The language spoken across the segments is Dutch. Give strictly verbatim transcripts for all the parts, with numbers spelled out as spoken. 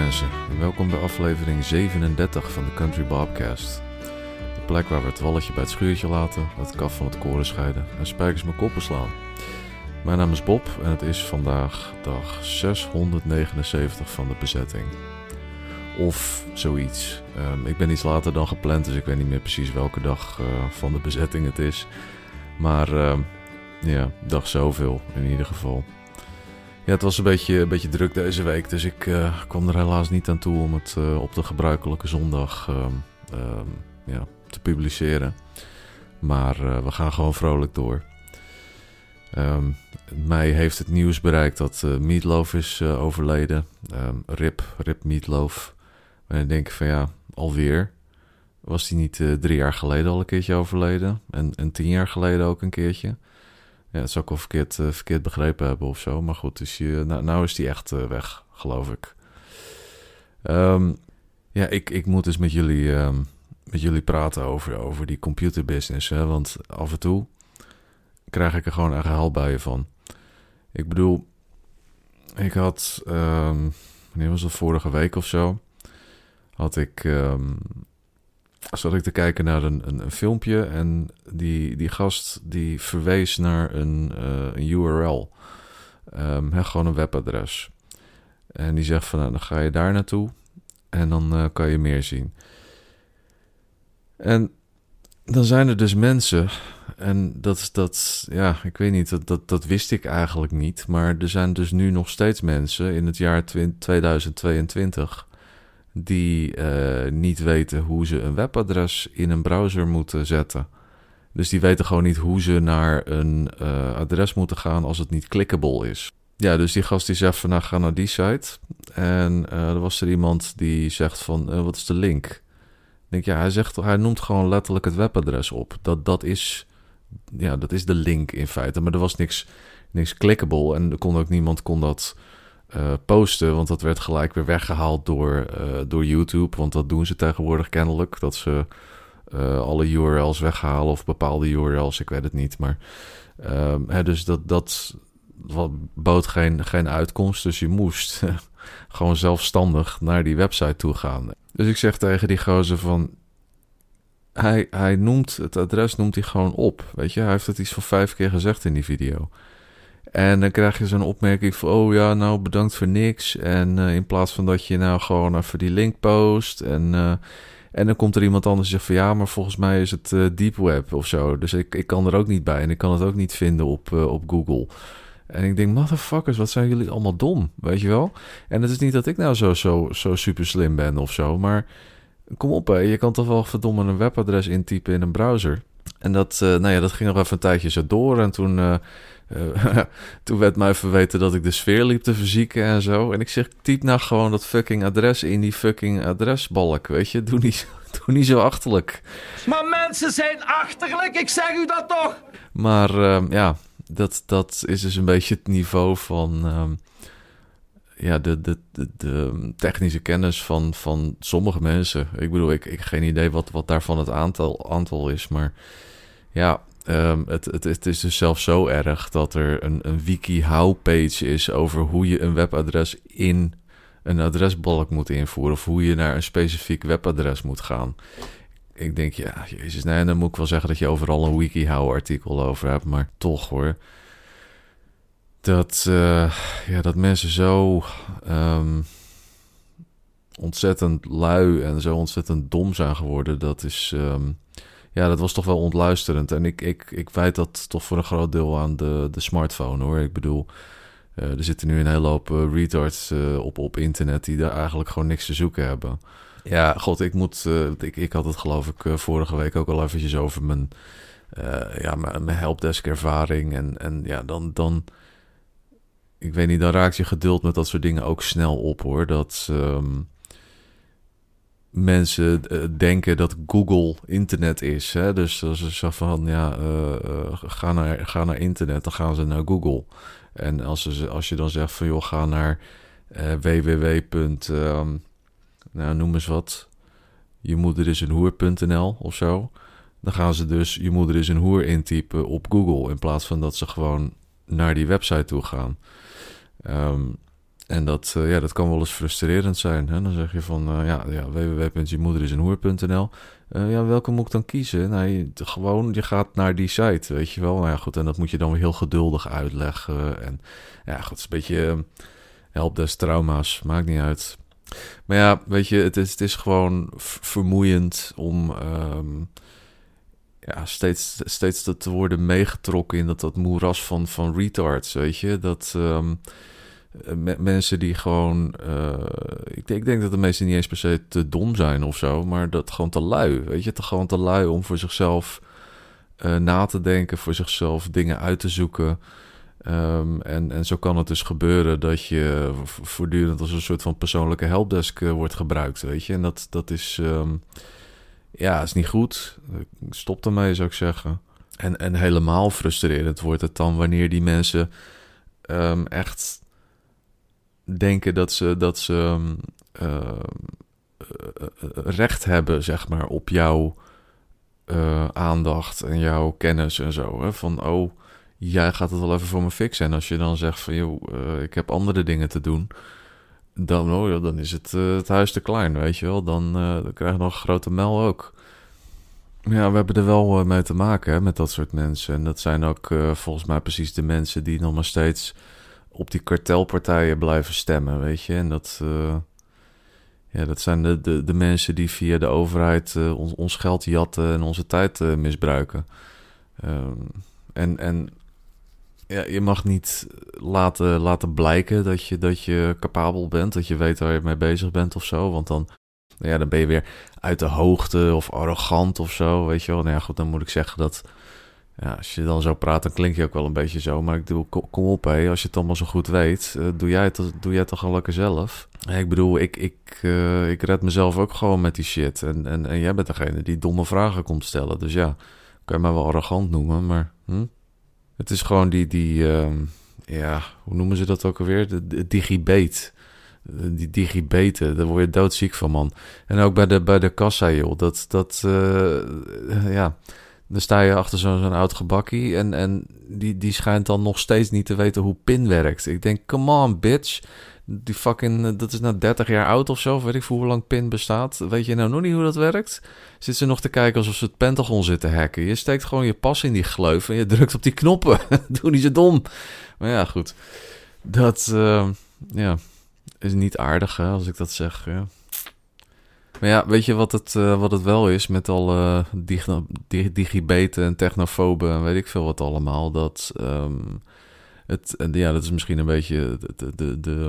mensen, en welkom bij aflevering zevenendertig van de Country Bobcast. De plek waar we het walletje bij het schuurtje laten, het kaf van het koren scheiden en spijkers met koppen slaan. Mijn naam is Bob en het is vandaag dag zeshonderdnegenenzeventig van de bezetting. Of zoiets. Um, ik ben iets later dan gepland, dus ik weet niet meer precies welke dag uh, van de bezetting het is. Maar uh, ja, dag zoveel in ieder geval. Ja, het was een beetje, een beetje druk deze week, dus ik uh, kwam er helaas niet aan toe om het uh, op de gebruikelijke zondag uh, uh, ja, te publiceren. Maar uh, we gaan gewoon vrolijk door. Um, mij heeft het nieuws bereikt dat uh, Meatloaf is uh, overleden. Um, rip, rip Meatloaf. En ik denk van ja, alweer. Was hij niet uh, drie jaar geleden al een keertje overleden? En, en tien jaar geleden ook een keertje? Ja, dat zou ik wel verkeerd, uh, verkeerd begrepen hebben of zo. Maar goed, dus je, nou, nou is die echt uh, weg, geloof ik. Um, ja, ik, ik moet dus met jullie, um, met jullie praten over, over die computerbusiness. Hè? Want af en toe krijg ik er gewoon echt huilbuien van. Ik bedoel, ik had, um, wanneer was dat, vorige week of zo, had ik, um, zat ik te kijken naar een, een, een filmpje en die, die gast die verwees naar een, uh, een U R L, um, he, gewoon een webadres. En die zegt van, nou, dan ga je daar naartoe en dan uh, kan je meer zien. En dan zijn er dus mensen, en dat is dat, ja, ik weet niet, dat, dat, dat wist ik eigenlijk niet. Maar er zijn dus nu nog steeds mensen in het jaar tweeduizend tweeëntwintig die uh, niet weten hoe ze een webadres in een browser moeten zetten. Dus die weten gewoon niet hoe ze naar een uh, adres moeten gaan als het niet clickable is. Ja, dus die gast die zegt van, nou, ga naar die site. En uh, er was er iemand die zegt van, uh, wat is de link? Ik denk, ja, hij zegt, hij noemt gewoon letterlijk het webadres op. Dat, dat is, ja, dat is de link in feite. Maar er was niks, niks clickable en er kon ook niemand kon dat uh, posten, want dat werd gelijk weer weggehaald door, uh, door YouTube. Want dat doen ze tegenwoordig kennelijk, dat ze uh, alle U R L's weghalen of bepaalde U R L's, ik weet het niet. Maar uh, hè, dus dat, dat wat bood geen, geen uitkomst, dus je moest gewoon zelfstandig naar die website toe gaan. Dus ik zeg tegen die gozer van, hij, hij noemt, het adres noemt hij gewoon op, weet je. Hij heeft het iets van vijf keer gezegd in die video. En dan krijg je zo'n opmerking van, oh ja, nou bedankt voor niks. En uh, in plaats van dat je nou gewoon even die link post. En, uh, en dan komt er iemand anders en zegt van, ja, maar volgens mij is het uh, deep web of zo. Dus ik, ik kan er ook niet bij en ik kan het ook niet vinden op, uh, op Google. En ik denk, motherfuckers, wat zijn jullie allemaal dom, weet je wel? En het is niet dat ik nou zo, zo, zo super slim ben of zo, maar kom op, hè, je kan toch wel verdomme een webadres intypen in een browser. En dat, uh, nou ja, dat ging nog even een tijdje zo door en toen, uh, uh, toen werd mij verweten dat ik de sfeer liep te verzieken en zo. En ik zeg, typ nou gewoon dat fucking adres in die fucking adresbalk, weet je? Doe niet, doe niet zo achterlijk. Maar mensen zijn achterlijk, ik zeg u dat toch? Maar uh, ja... Dat, dat is dus een beetje het niveau van um, ja, de, de, de, de technische kennis van, van sommige mensen. Ik bedoel, ik, ik heb geen idee wat, wat daarvan het aantal, aantal is. Maar ja, um, het, het, het is dus zelfs zo erg dat er een, een wiki-how-page is over hoe je een webadres in een adresbalk moet invoeren. Of hoe je naar een specifiek webadres moet gaan. Ik denk, ja, jezus, nee, dan moet ik wel zeggen dat je overal een WikiHow-artikel over hebt, maar toch hoor. Dat, uh, ja, dat mensen zo um, ontzettend lui en zo ontzettend dom zijn geworden, dat is, um, ja, dat was toch wel ontluisterend. En ik, ik, ik wijd dat toch voor een groot deel aan de, de smartphone, hoor. Ik bedoel, uh, er zitten nu een hele hoop uh, retards uh, op, op internet die daar eigenlijk gewoon niks te zoeken hebben. Ja, god, ik moet, uh, ik, ik had het geloof ik uh, vorige week ook al eventjes over mijn, uh, ja, mijn, mijn helpdesk ervaring. En, en ja, dan, dan, ik weet niet, dan raakt je geduld met dat soort dingen ook snel op, hoor. Dat um, mensen uh, denken dat Google internet is. Hè? Dus als ze zeggen van, ja, uh, uh, ga, naar, ga naar internet, dan gaan ze naar Google. En als, ze, als je dan zegt van, joh, ga naar uh, www. Nou, noem eens wat. Je moeder is een hoer punt n l of zo. Dan gaan ze dus je moeder is een hoer intypen op Google. In plaats van dat ze gewoon naar die website toe gaan. Um, En dat, uh, ja, dat kan wel eens frustrerend zijn. Hè? Dan zeg je van, uh, ja, ja, w w w punt je moeder is een hoer punt n l. Uh, ja, welke moet ik dan kiezen? Nou, je, gewoon, je gaat naar die site, weet je wel. Nou ja, goed, en dat moet je dan weer heel geduldig uitleggen. En ja, goed, het is een beetje uh, helpdesk trauma's, maakt niet uit. Maar ja, weet je, het is, het is gewoon vermoeiend om um, ja, steeds, steeds te worden meegetrokken in dat, dat moeras van, van retards, weet je. Dat um, me, mensen die gewoon, uh, ik, ik denk dat de meesten niet eens per se te dom zijn of zo, maar dat gewoon te lui, weet je. Te, gewoon te lui om voor zichzelf uh, na te denken, voor zichzelf dingen uit te zoeken. Um, en, en zo kan het dus gebeuren dat je voortdurend als een soort van persoonlijke helpdesk uh, wordt gebruikt, weet je. En dat, dat is, um, ja, is niet goed. Stop ermee, zou ik zeggen. En, en helemaal frustrerend wordt het dan wanneer die mensen um, echt denken dat ze, dat ze um, uh, uh, recht hebben, zeg maar, op jouw uh, aandacht en jouw kennis en zo. Hè? Van, oh, jij gaat het wel even voor me fixen. En als je dan zegt van, joh, uh, ik heb andere dingen te doen, dan, oh, ja, dan is het, uh, het huis te klein, weet je wel. Dan, uh, dan krijg je nog een grote mel ook. Ja, we hebben er wel uh, mee te maken, hè, met dat soort mensen. En dat zijn ook uh, volgens mij precies de mensen die nog maar steeds op die kartelpartijen blijven stemmen, weet je. En dat, uh, ja, dat zijn de, de, de mensen die via de overheid uh, ons, ons geld jatten en onze tijd uh, misbruiken. Um, en... en Ja, je mag niet laten, laten blijken dat je, dat je capabel bent, dat je weet waar je mee bezig bent of zo. Want dan, ja, dan ben je weer uit de hoogte of arrogant of zo, weet je wel. Nou ja, goed, dan moet ik zeggen dat, ja, als je dan zo praat, dan klink je ook wel een beetje zo. Maar ik bedoel, kom op, hé, als je het allemaal zo goed weet, uh, doe jij het, doe jij het toch gewoon lekker zelf. Ja, ik bedoel, ik, ik, uh, ik red mezelf ook gewoon met die shit. En, en, en jij bent degene die domme vragen komt stellen. Dus ja, kan je mij wel arrogant noemen, maar... Hm? Het is gewoon die, die uh, ja, hoe noemen ze dat ook alweer? De, de digibate. Die digibeten, daar word je doodziek van, man. En ook bij de, bij de kassa, joh. Dat, dat uh, ja, dan sta je achter zo'n zo'n oud gebakkie en, en die, die schijnt dan nog steeds niet te weten hoe PIN werkt. Ik denk, come on, bitch. Die fucking, dat is nou dertig jaar oud of zo, weet ik voor hoe lang PIN bestaat. Weet je nou nog niet hoe dat werkt? Zit ze nog te kijken alsof ze het Pentagon zitten hacken? Je steekt gewoon je pas in die gleuf en je drukt op die knoppen. Doe niet zo dom. Maar ja, goed. Dat, uh, ja, is niet aardig, hè, als ik dat zeg, ja. Maar ja, weet je wat het, uh, wat het wel is met alle uh, dig- digibeten en technofoben en weet ik veel wat allemaal. Dat... Um, Het, ja, dat is misschien een beetje de, de, de, de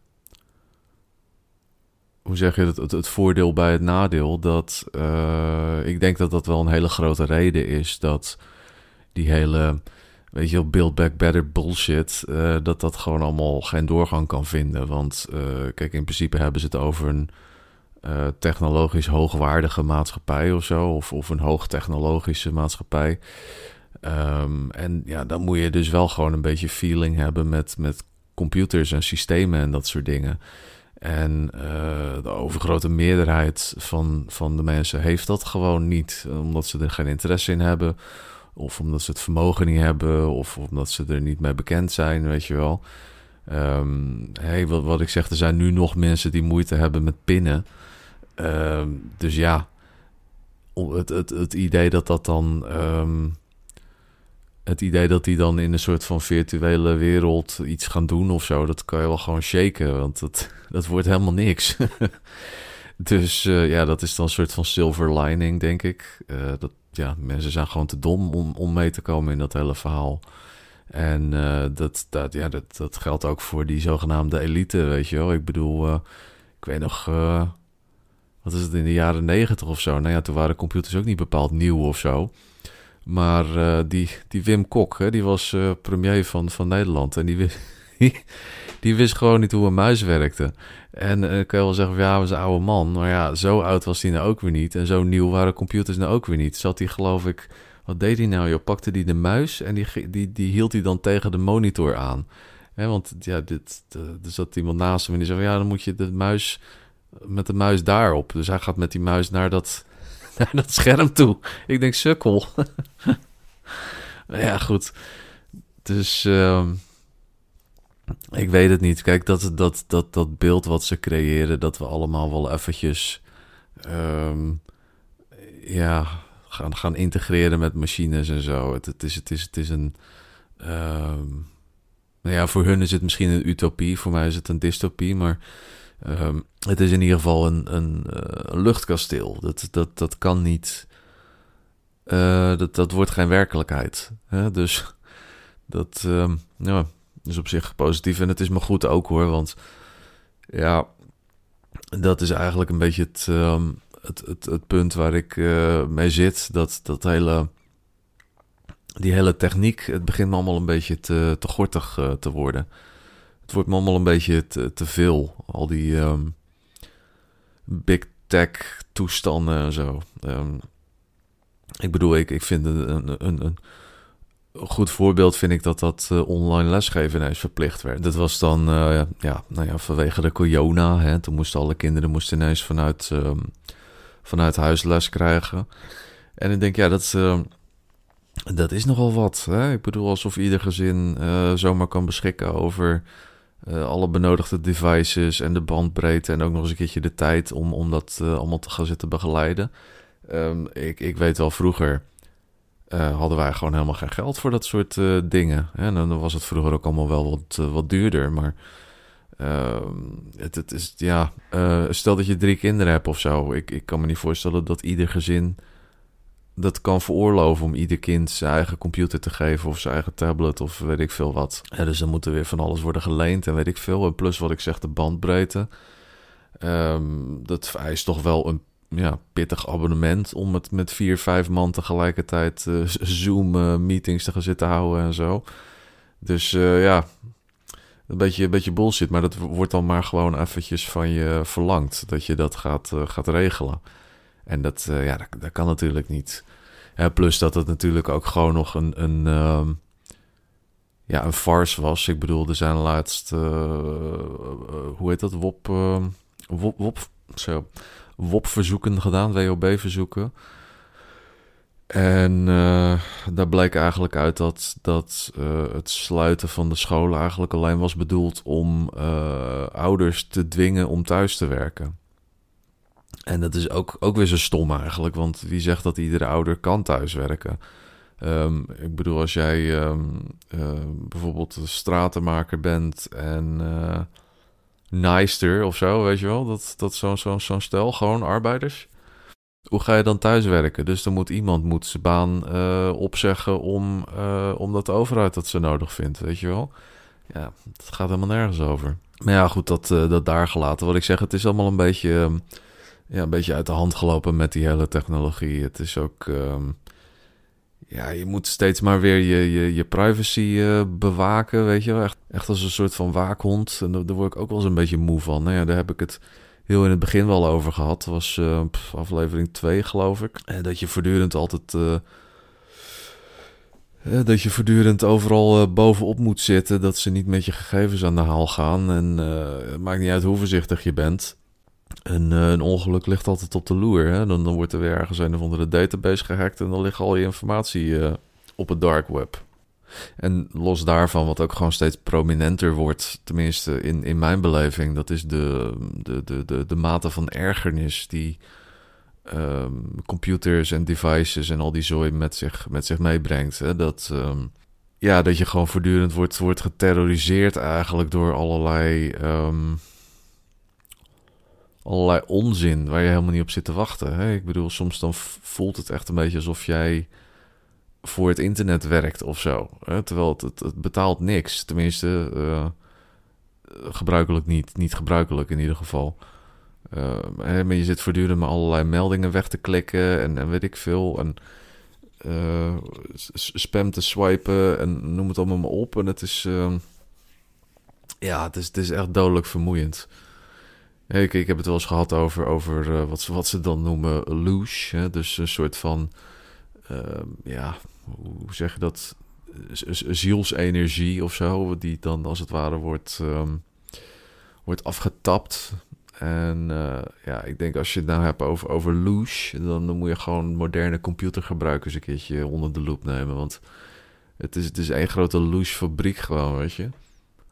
hoe zeg je het, het, het voordeel bij het nadeel. Dat uh, ik denk dat dat wel een hele grote reden is dat die hele, weet je wel, Build Back Better bullshit, uh, dat dat gewoon allemaal geen doorgang kan vinden. Want uh, kijk, in principe hebben ze het over een uh, technologisch hoogwaardige maatschappij of zo, of, of een hoogtechnologische maatschappij. Um, en ja, dan moet je dus wel gewoon een beetje feeling hebben met, met computers en systemen en dat soort dingen. En uh, de overgrote meerderheid van, van de mensen heeft dat gewoon niet. Omdat ze er geen interesse in hebben. Of omdat ze het vermogen niet hebben. Of omdat ze er niet mee bekend zijn, weet je wel. Um, hey, wat, wat ik zeg, er zijn nu nog mensen die moeite hebben met pinnen. Um, dus ja, het, het, het idee dat dat dan... Um, Het idee dat die dan in een soort van virtuele wereld iets gaan doen of zo, dat kan je wel gewoon shaken, want dat, dat wordt helemaal niks. Dus uh, ja, dat is dan een soort van silver lining, denk ik. Uh, dat, ja, mensen zijn gewoon te dom om, om mee te komen in dat hele verhaal. En uh, dat, dat, ja, dat, dat geldt ook voor die zogenaamde elite, weet je wel. Ik bedoel, uh, ik weet nog... Uh, wat is het, in de jaren negentig of zo? Nou ja, toen waren computers ook niet bepaald nieuw of zo. Maar uh, die, die Wim Kok, hè, die was uh, premier van, van Nederland. En die, die, die wist gewoon niet hoe een muis werkte. En dan uh, kan je wel zeggen, ja, hij was een oude man. Maar ja, zo oud was hij nou ook weer niet. En zo nieuw waren computers nou ook weer niet. Zat hij, geloof ik... Wat deed hij nou, joh? Pakte hij de muis en die, die, die hield hij dan tegen de monitor aan. Hè, want ja, dit, de, er zat iemand naast hem en die zei... Ja, dan moet je de muis met de muis daarop. Dus hij gaat met die muis naar dat... naar dat scherm toe. Ik denk, sukkel. Ja, goed. Dus, uh, Ik weet het niet. Kijk, dat, dat, dat, dat beeld wat ze creëren, dat we allemaal wel eventjes um, ja, gaan, gaan integreren met machines en zo. Het, het, is, het, is, het is een... Um, nou ja, voor hun is het misschien een utopie, voor mij is het een dystopie, maar um, het is in ieder geval een, een, uh, een luchtkasteel. Dat, dat, dat kan niet... Uh, dat, dat wordt geen werkelijkheid. Hè? Dus dat um, ja, is op zich positief. En het is me goed ook hoor. Want ja, dat is eigenlijk een beetje het, um, het, het, het punt waar ik uh, mee zit. Dat, dat hele, die hele techniek, het begint me allemaal een beetje te, te gortig uh, te worden. Het wordt me allemaal een beetje te, te veel. Al die um, big tech toestanden en zo. Um, Ik bedoel, ik, ik vind een, een, een, een goed voorbeeld vind ik dat dat uh, online lesgeven ineens verplicht werd. Dat was dan, uh, ja, nou ja, vanwege de corona. Hè, toen moesten alle kinderen moesten ineens vanuit, um, vanuit huis les krijgen. En ik denk, ja, dat, uh, dat is nogal wat. Hè? Ik bedoel, alsof ieder gezin uh, zomaar kan beschikken over uh, alle benodigde devices en de bandbreedte. En ook nog eens een keertje de tijd om, om dat uh, allemaal te gaan zitten begeleiden. Um, ik, ik weet wel, vroeger uh, hadden wij gewoon helemaal geen geld voor dat soort uh, dingen. Hè? En dan was het vroeger ook allemaal wel wat, uh, wat duurder. Maar uh, het, het is, ja, uh, stel dat je drie kinderen hebt of zo. Ik, ik kan me niet voorstellen dat ieder gezin dat kan veroorloven om ieder kind zijn eigen computer te geven of zijn eigen tablet of weet ik veel wat. Ja, dus dan moet er weer van alles worden geleend en weet ik veel. En plus wat ik zeg, de bandbreedte. Um, dat vereist toch wel een ja, pittig abonnement om het met vier, vijf man tegelijkertijd uh, Zoom-meetings uh, te gaan zitten houden en zo. Dus uh, ja, een beetje, een beetje bullshit, maar dat wordt dan maar gewoon eventjes van je verlangd, dat je dat gaat, uh, gaat regelen. En dat, uh, ja, dat, dat kan natuurlijk niet. Ja, plus dat het natuurlijk ook gewoon nog een, een, uh, ja, een farce was. Ik bedoel, er zijn laatst, uh, uh, hoe heet dat, W O P, uh, W O P, W O P, zo... W O P-verzoeken gedaan, W O B-verzoeken. En uh, daar bleek eigenlijk uit dat, dat uh, het sluiten van de scholen eigenlijk alleen was bedoeld om uh, ouders te dwingen om thuis te werken. En dat is ook, ook weer zo stom eigenlijk, want wie zegt dat iedere ouder kan thuiswerken? Um, ik bedoel, als jij um, uh, bijvoorbeeld een stratenmaker bent en... Uh, Nijster of zo, weet je wel. Dat, dat zo'n zo, zo'n stel, gewoon arbeiders. Hoe ga je dan thuiswerken? Dus dan moet iemand moet zijn baan uh, opzeggen om, uh, omdat de overheid dat zo nodig vindt, weet je wel. Ja, het gaat helemaal nergens over. Maar ja, goed, dat, uh, dat daar gelaten. Wat ik zeg, het is allemaal een beetje, um, ja, een beetje uit de hand gelopen met die hele technologie. Het is ook... Um, ja, je moet steeds maar weer je, je, je privacy uh, bewaken, weet je wel. Echt, echt als een soort van waakhond. En daar, daar word ik ook wel eens een beetje moe van. Nou ja, daar heb ik het heel in het begin wel over gehad. Dat was uh, pff, aflevering twee, geloof ik. En dat je voortdurend altijd... Uh, dat je voortdurend overal uh, bovenop moet zitten. Dat ze niet met je gegevens aan de haal gaan. En uh, het maakt niet uit hoe voorzichtig je bent. En uh, een ongeluk ligt altijd op de loer. Hè? Dan, dan wordt er weer ergens een of andere database gehackt en dan ligt al je informatie uh, op het dark web. En los daarvan, wat ook gewoon steeds prominenter wordt, tenminste in, in mijn beleving, dat is de, de, de, de, de mate van ergernis die um, computers en devices en al die zooi met zich, met zich meebrengt. Hè? Dat, um, ja, dat je gewoon voortdurend wordt, wordt geterroriseerd eigenlijk door allerlei... Um, allerlei onzin waar je helemaal niet op zit te wachten. Hè? Ik bedoel, soms dan voelt het echt een beetje alsof jij voor het internet werkt of zo. Hè? Terwijl het, het, het betaalt niks. Tenminste, uh, gebruikelijk niet. Niet gebruikelijk in ieder geval. Uh, hè? Maar je zit voortdurend maar allerlei meldingen weg te klikken en, en weet ik veel. En uh, spam te swipen en noem het allemaal maar op. En het is... Uh, ja, het is, het is echt dodelijk vermoeiend. Ik, ik heb het wel eens gehad over, over uh, wat, ze, wat ze dan noemen louche. Hè? Dus een soort van, uh, ja, hoe zeg je dat? Zielsenergie of zo. Die dan als het ware wordt, um, wordt afgetapt. En uh, ja, ik denk als je het nou hebt over, over louche, dan, dan moet je gewoon moderne computergebruikers een keertje onder de loep nemen. Want het is, het is één grote louche fabriek gewoon, weet je.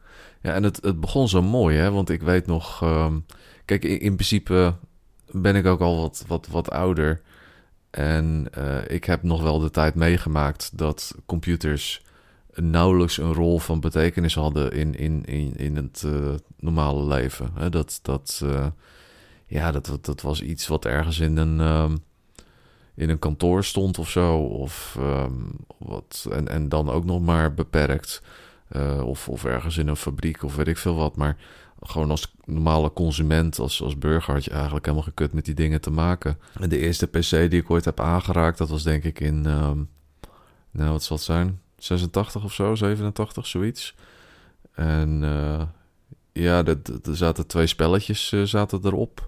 Ja, en het, het begon zo mooi, hè? Want ik weet nog... Um, kijk, in, in principe ben ik ook al wat, wat, wat ouder. En uh, ik heb nog wel de tijd meegemaakt dat computers nauwelijks een rol van betekenis hadden in, in, in, in het uh, normale leven. Hè? Dat, dat, uh, ja, dat, dat was iets wat ergens in een, um, in een kantoor stond of zo. Of, um, wat, en, en dan ook nog maar beperkt. Uh, of, of ergens in een fabriek of weet ik veel wat. Maar gewoon als normale consument, als, als burger had je eigenlijk helemaal gekut met die dingen te maken. En de eerste P C die ik ooit heb aangeraakt, dat was denk ik in, um, nou wat zal het zijn, zesentachtig of zo, zevenentachtig, zoiets. En uh, ja, er zaten twee spelletjes uh, zaten erop.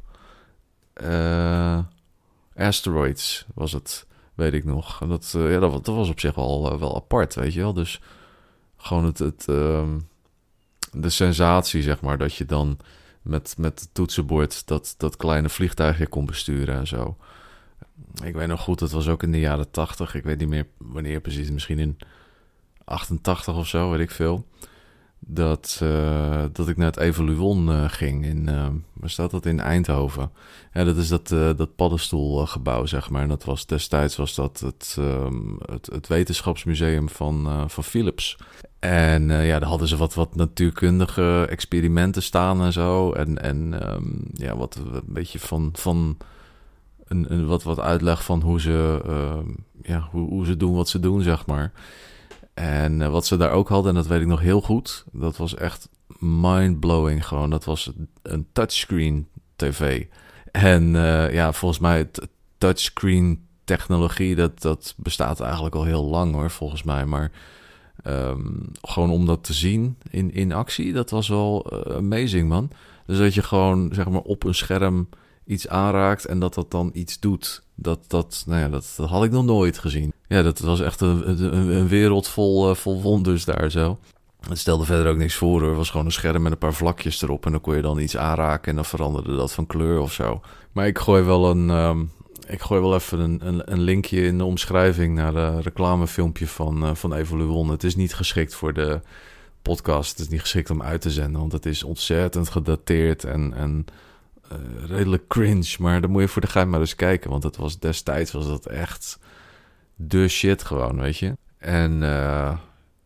Uh, Asteroids was het, weet ik nog. En dat, uh, ja, dat, dat was op zich wel, uh, wel apart, weet je wel. Dus gewoon het... het um, de sensatie, zeg maar, dat je dan met, met het toetsenbord dat, dat kleine vliegtuigje kon besturen en zo. Ik weet nog goed, dat was ook in de jaren tachtig. Ik weet niet meer wanneer precies, misschien in achtentachtig of zo, weet ik veel. Dat, uh, dat ik naar het Evoluon uh, ging in, uh, waar staat dat, in Eindhoven. Ja, dat is dat, uh, dat paddenstoelgebouw, zeg maar. En dat was, destijds was dat het, um, het, het wetenschapsmuseum van, uh, van Philips. En uh, ja, daar hadden ze wat, wat natuurkundige experimenten staan en zo. En, en um, ja, wat een beetje van, van een, een wat, wat uitleg van hoe ze, uh, ja, hoe, hoe ze doen wat ze doen, zeg maar. En uh, wat ze daar ook hadden, en dat weet ik nog heel goed, dat was echt mind-blowing gewoon. Dat was een touchscreen tv. En uh, ja, volgens mij het touchscreen technologie, dat, dat bestaat eigenlijk al heel lang hoor, volgens mij. Maar um, gewoon om dat te zien in, in actie, dat was wel uh, amazing, man. Dus dat je gewoon, zeg maar, op een scherm iets aanraakt en dat dat dan iets doet. Dat, dat, nou ja, dat, dat had ik nog nooit gezien. Ja, dat was echt een, een, een wereld vol, uh, vol wonders daar zo. Het stelde verder ook niks voor hoor. Het was gewoon een scherm met een paar vlakjes erop. En dan kon je dan iets aanraken en dan veranderde dat van kleur of zo. Maar ik gooi wel een... Um, ik gooi wel even een, een, een linkje in de omschrijving naar een reclamefilmpje van, uh, van Evoluon. Het is niet geschikt voor de podcast. Het is niet geschikt om uit te zenden. Want het is ontzettend gedateerd en... en Uh, redelijk cringe, maar dan moet je voor de gein maar eens kijken, want het was destijds was dat echt de shit gewoon, weet je. En uh,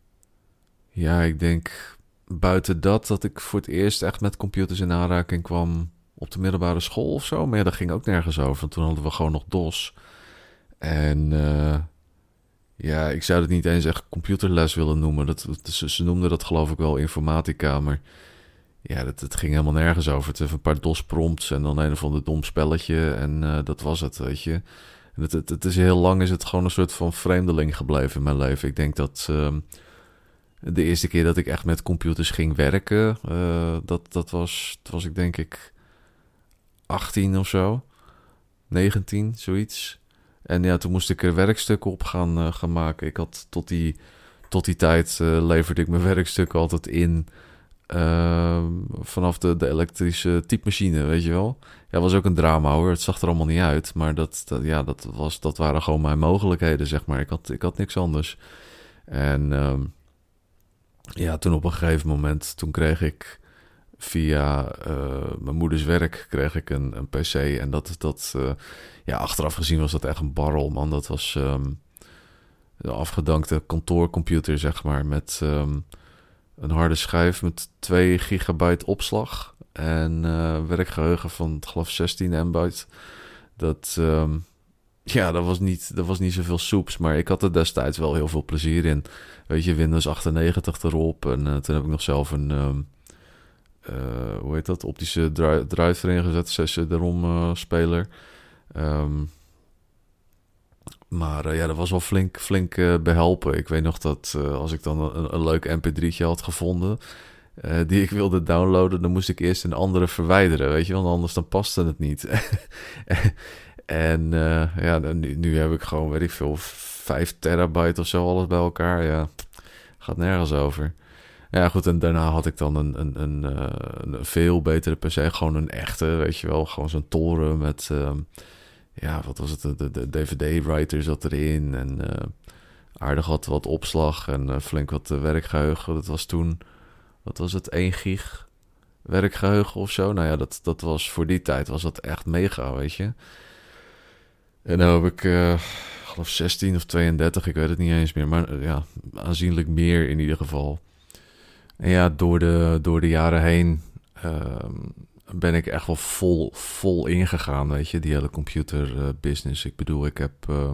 ja, ik denk buiten dat dat ik voor het eerst echt met computers in aanraking kwam op de middelbare school of zo, maar ja, dat ging ook nergens over, want toen hadden we gewoon nog DOS. En uh, ja, ik zou het niet eens echt computerles willen noemen. Dat, ze, ze noemden dat geloof ik wel informatica, maar ja, dat, het ging helemaal nergens over. Het heeft een paar DOS-prompts en dan een of ander dom spelletje. En uh, dat was het, weet je. En het, het, het is heel lang is het gewoon een soort van vreemdeling gebleven in mijn leven. Ik denk dat uh, de eerste keer dat ik echt met computers ging werken... Uh, dat, dat was, dat was ik denk ik achttien of zo. negentien, zoiets. En ja, toen moest ik er werkstukken op gaan, uh, gaan maken. Ik had tot die, tot die tijd uh, leverde ik mijn werkstukken altijd in... Uh, vanaf de, de elektrische typemachine, weet je wel. Ja, was ook een drama hoor. Het zag er allemaal niet uit. Maar dat, dat, ja, dat, was, dat waren gewoon mijn mogelijkheden, zeg maar. Ik had, ik had niks anders. En uh, ja, toen op een gegeven moment... toen kreeg ik via uh, mijn moeders werk... kreeg ik een, een P C. En dat... dat uh, ja, achteraf gezien was dat echt een barrel, man. Dat was um, de afgedankte kantoorcomputer, zeg maar. Met... Um, een harde schijf met twee gigabyte opslag. En uh, werkgeheugen van, ik geloof, zestien megabyte. Dat, um, ja, dat was, niet, dat was niet zoveel soeps. Maar ik had er destijds wel heel veel plezier in. Weet je, Windows achtennegentig erop. En uh, toen heb ik nog zelf een, um, uh, hoe heet dat, optische dri- driver ingezet. zes D-ROM uh, speler. Um, Maar uh, ja, dat was wel flink, flink uh, behelpen. Ik weet nog dat uh, als ik dan een, een leuk M P drietje had gevonden... Uh, die ik wilde downloaden, dan moest ik eerst een andere verwijderen, weet je, want anders dan paste het niet. En uh, ja, nu, nu heb ik gewoon, weet ik veel, vijf terabyte of zo, alles bij elkaar. Ja, gaat nergens over. Ja, goed, en daarna had ik dan een, een, een, uh, een veel betere P C, gewoon een echte, weet je wel, gewoon zo'n toren met... Uh, ja, wat was het? De, de D V D-writer zat erin. En uh, aardig had wat opslag en uh, flink wat uh, werkgeheugen. Dat was toen wat was het, één gig werkgeheugen of zo. Nou ja, dat, dat was voor die tijd was dat echt mega, weet je. En nu heb ik, uh, ik geloof zestien of tweeëndertig, ik weet het niet eens meer. Maar uh, ja, aanzienlijk meer in ieder geval. En ja, door de, door de jaren heen uh, ben ik echt wel vol, vol ingegaan, weet je. Die hele computer uh, business. Ik bedoel, ik heb... Uh,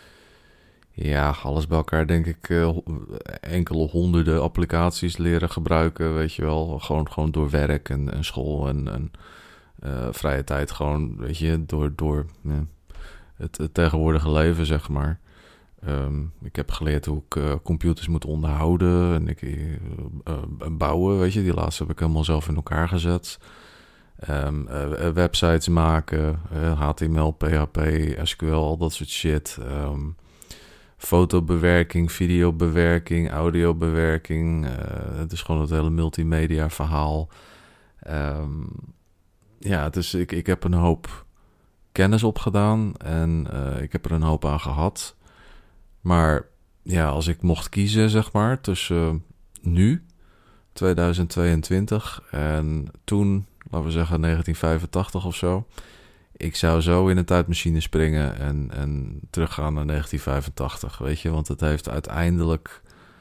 Ja, alles bij elkaar denk ik uh, enkele honderden applicaties leren gebruiken, weet je wel. Gewoon, gewoon door werk en, en school en, en uh, vrije tijd gewoon, weet je, door, door ja, het, het tegenwoordige leven, zeg maar. Um, ik heb geleerd hoe ik uh, computers moet onderhouden en ik, uh, uh, bouwen, weet je. Die laatste heb ik helemaal zelf in elkaar gezet. Um, uh, websites maken, uh, H T M L, P H P, S Q L, al dat soort shit. Um, Fotobewerking, videobewerking, audiobewerking. Uh, het is gewoon het hele multimedia verhaal. Um, ja, dus ik, ik heb een hoop kennis opgedaan en uh, ik heb er een hoop aan gehad. Maar ja, als ik mocht kiezen, zeg maar, tussen uh, nu, tweeduizend tweeëntwintig, en toen, laten we zeggen negentien vijfentachtig of zo... Ik zou zo in een tijdmachine springen en, en teruggaan naar negentien vijfentachtig, weet je. Want het heeft uiteindelijk...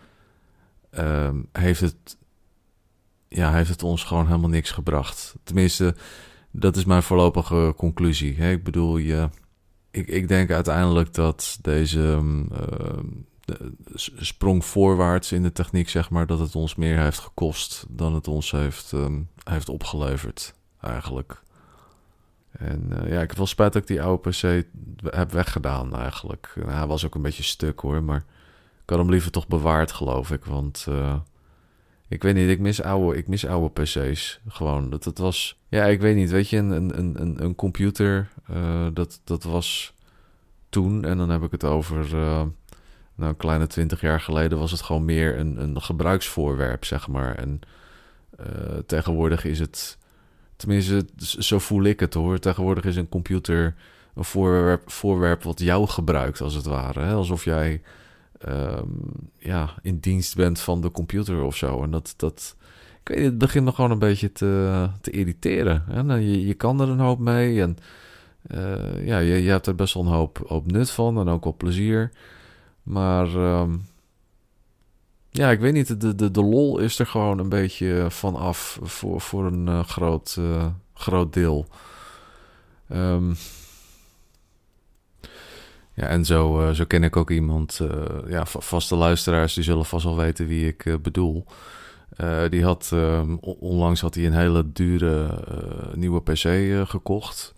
Um, heeft, het, ja, heeft het ons gewoon helemaal niks gebracht. Tenminste, dat is mijn voorlopige conclusie. Hè? Ik bedoel, je, ik, ik denk uiteindelijk dat deze um, de sprong voorwaarts in de techniek, zeg maar... dat het ons meer heeft gekost dan het ons heeft, um, heeft opgeleverd, eigenlijk... En uh, ja, ik heb wel spijt dat ik die oude P C heb weggedaan eigenlijk. Nou, hij was ook een beetje stuk hoor, maar ik had hem liever toch bewaard, geloof ik. Want uh, ik weet niet, ik mis oude, ik mis oude P C's gewoon. Dat, dat was, ja, ik weet niet, weet je, een, een, een, een computer, uh, dat, dat was toen, en dan heb ik het over, uh, nou, een kleine twintig jaar geleden, was het gewoon meer een, een gebruiksvoorwerp, zeg maar. En uh, tegenwoordig is het... Tenminste, zo voel ik het hoor. Tegenwoordig is een computer een voorwerp, voorwerp wat jou gebruikt, als het ware. Hè? Alsof jij um, ja, in dienst bent van de computer of zo. En dat, dat ik weet niet, het begint me gewoon een beetje te, te irriteren. Hè? Nou, je, je kan er een hoop mee en uh, ja, je, je hebt er best wel een hoop, hoop nut van en ook wel plezier. Maar... Um, Ja, ik weet niet, de, de, de lol is er gewoon een beetje van af voor, voor een uh, groot, uh, groot deel. Um, ja, en zo, uh, zo ken ik ook iemand, uh, ja, vaste luisteraars, die zullen vast wel weten wie ik uh, bedoel. Uh, die had, uh, onlangs had hij een hele dure uh, nieuwe P C uh, gekocht.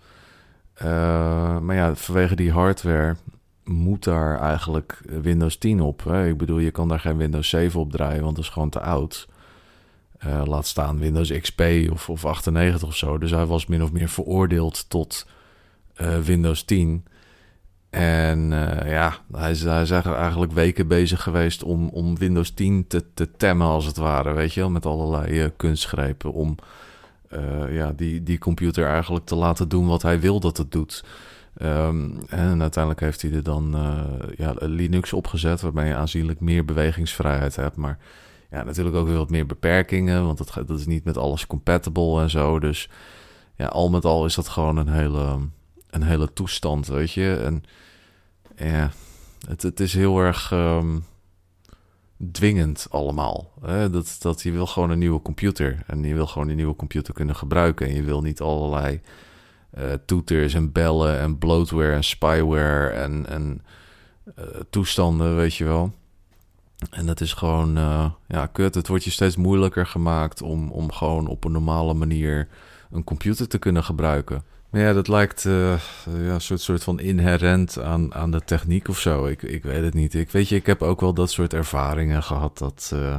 Uh, maar ja, vanwege die hardware... moet daar eigenlijk Windows tien op. Hè? Ik bedoel, je kan daar geen Windows zeven op draaien, want dat is gewoon te oud. Uh, laat staan Windows X P of, of achtennegentig of zo. Dus hij was min of meer veroordeeld tot uh, Windows tien. En uh, ja, hij is, hij is eigenlijk weken bezig geweest om, om Windows tien te, te temmen, als het ware. Weet je wel, met allerlei uh, kunstgrepen om uh, ja, die, die computer eigenlijk te laten doen wat hij wil dat het doet. Um, en uiteindelijk heeft hij er dan uh, ja, Linux opgezet, waarmee je aanzienlijk meer bewegingsvrijheid hebt. Maar ja, natuurlijk ook weer wat meer beperkingen, want dat, dat is niet met alles compatible en zo. Dus ja, al met al is dat gewoon een hele, een hele toestand, weet je. En ja, het, het is heel erg um, dwingend allemaal. Hè? Dat, dat je wil gewoon een nieuwe computer. En je wil gewoon die nieuwe computer kunnen gebruiken. En je wil niet allerlei... Uh, toeters en bellen en bloatware en spyware en, en uh, toestanden, weet je wel. En dat is gewoon, uh, ja, kut. Het wordt je steeds moeilijker gemaakt om, om gewoon op een normale manier een computer te kunnen gebruiken. Maar ja, dat lijkt uh, ja, een soort, soort van inherent aan, aan de techniek of zo. Ik, ik weet het niet. Ik weet je, ik heb ook wel dat soort ervaringen gehad dat... Uh,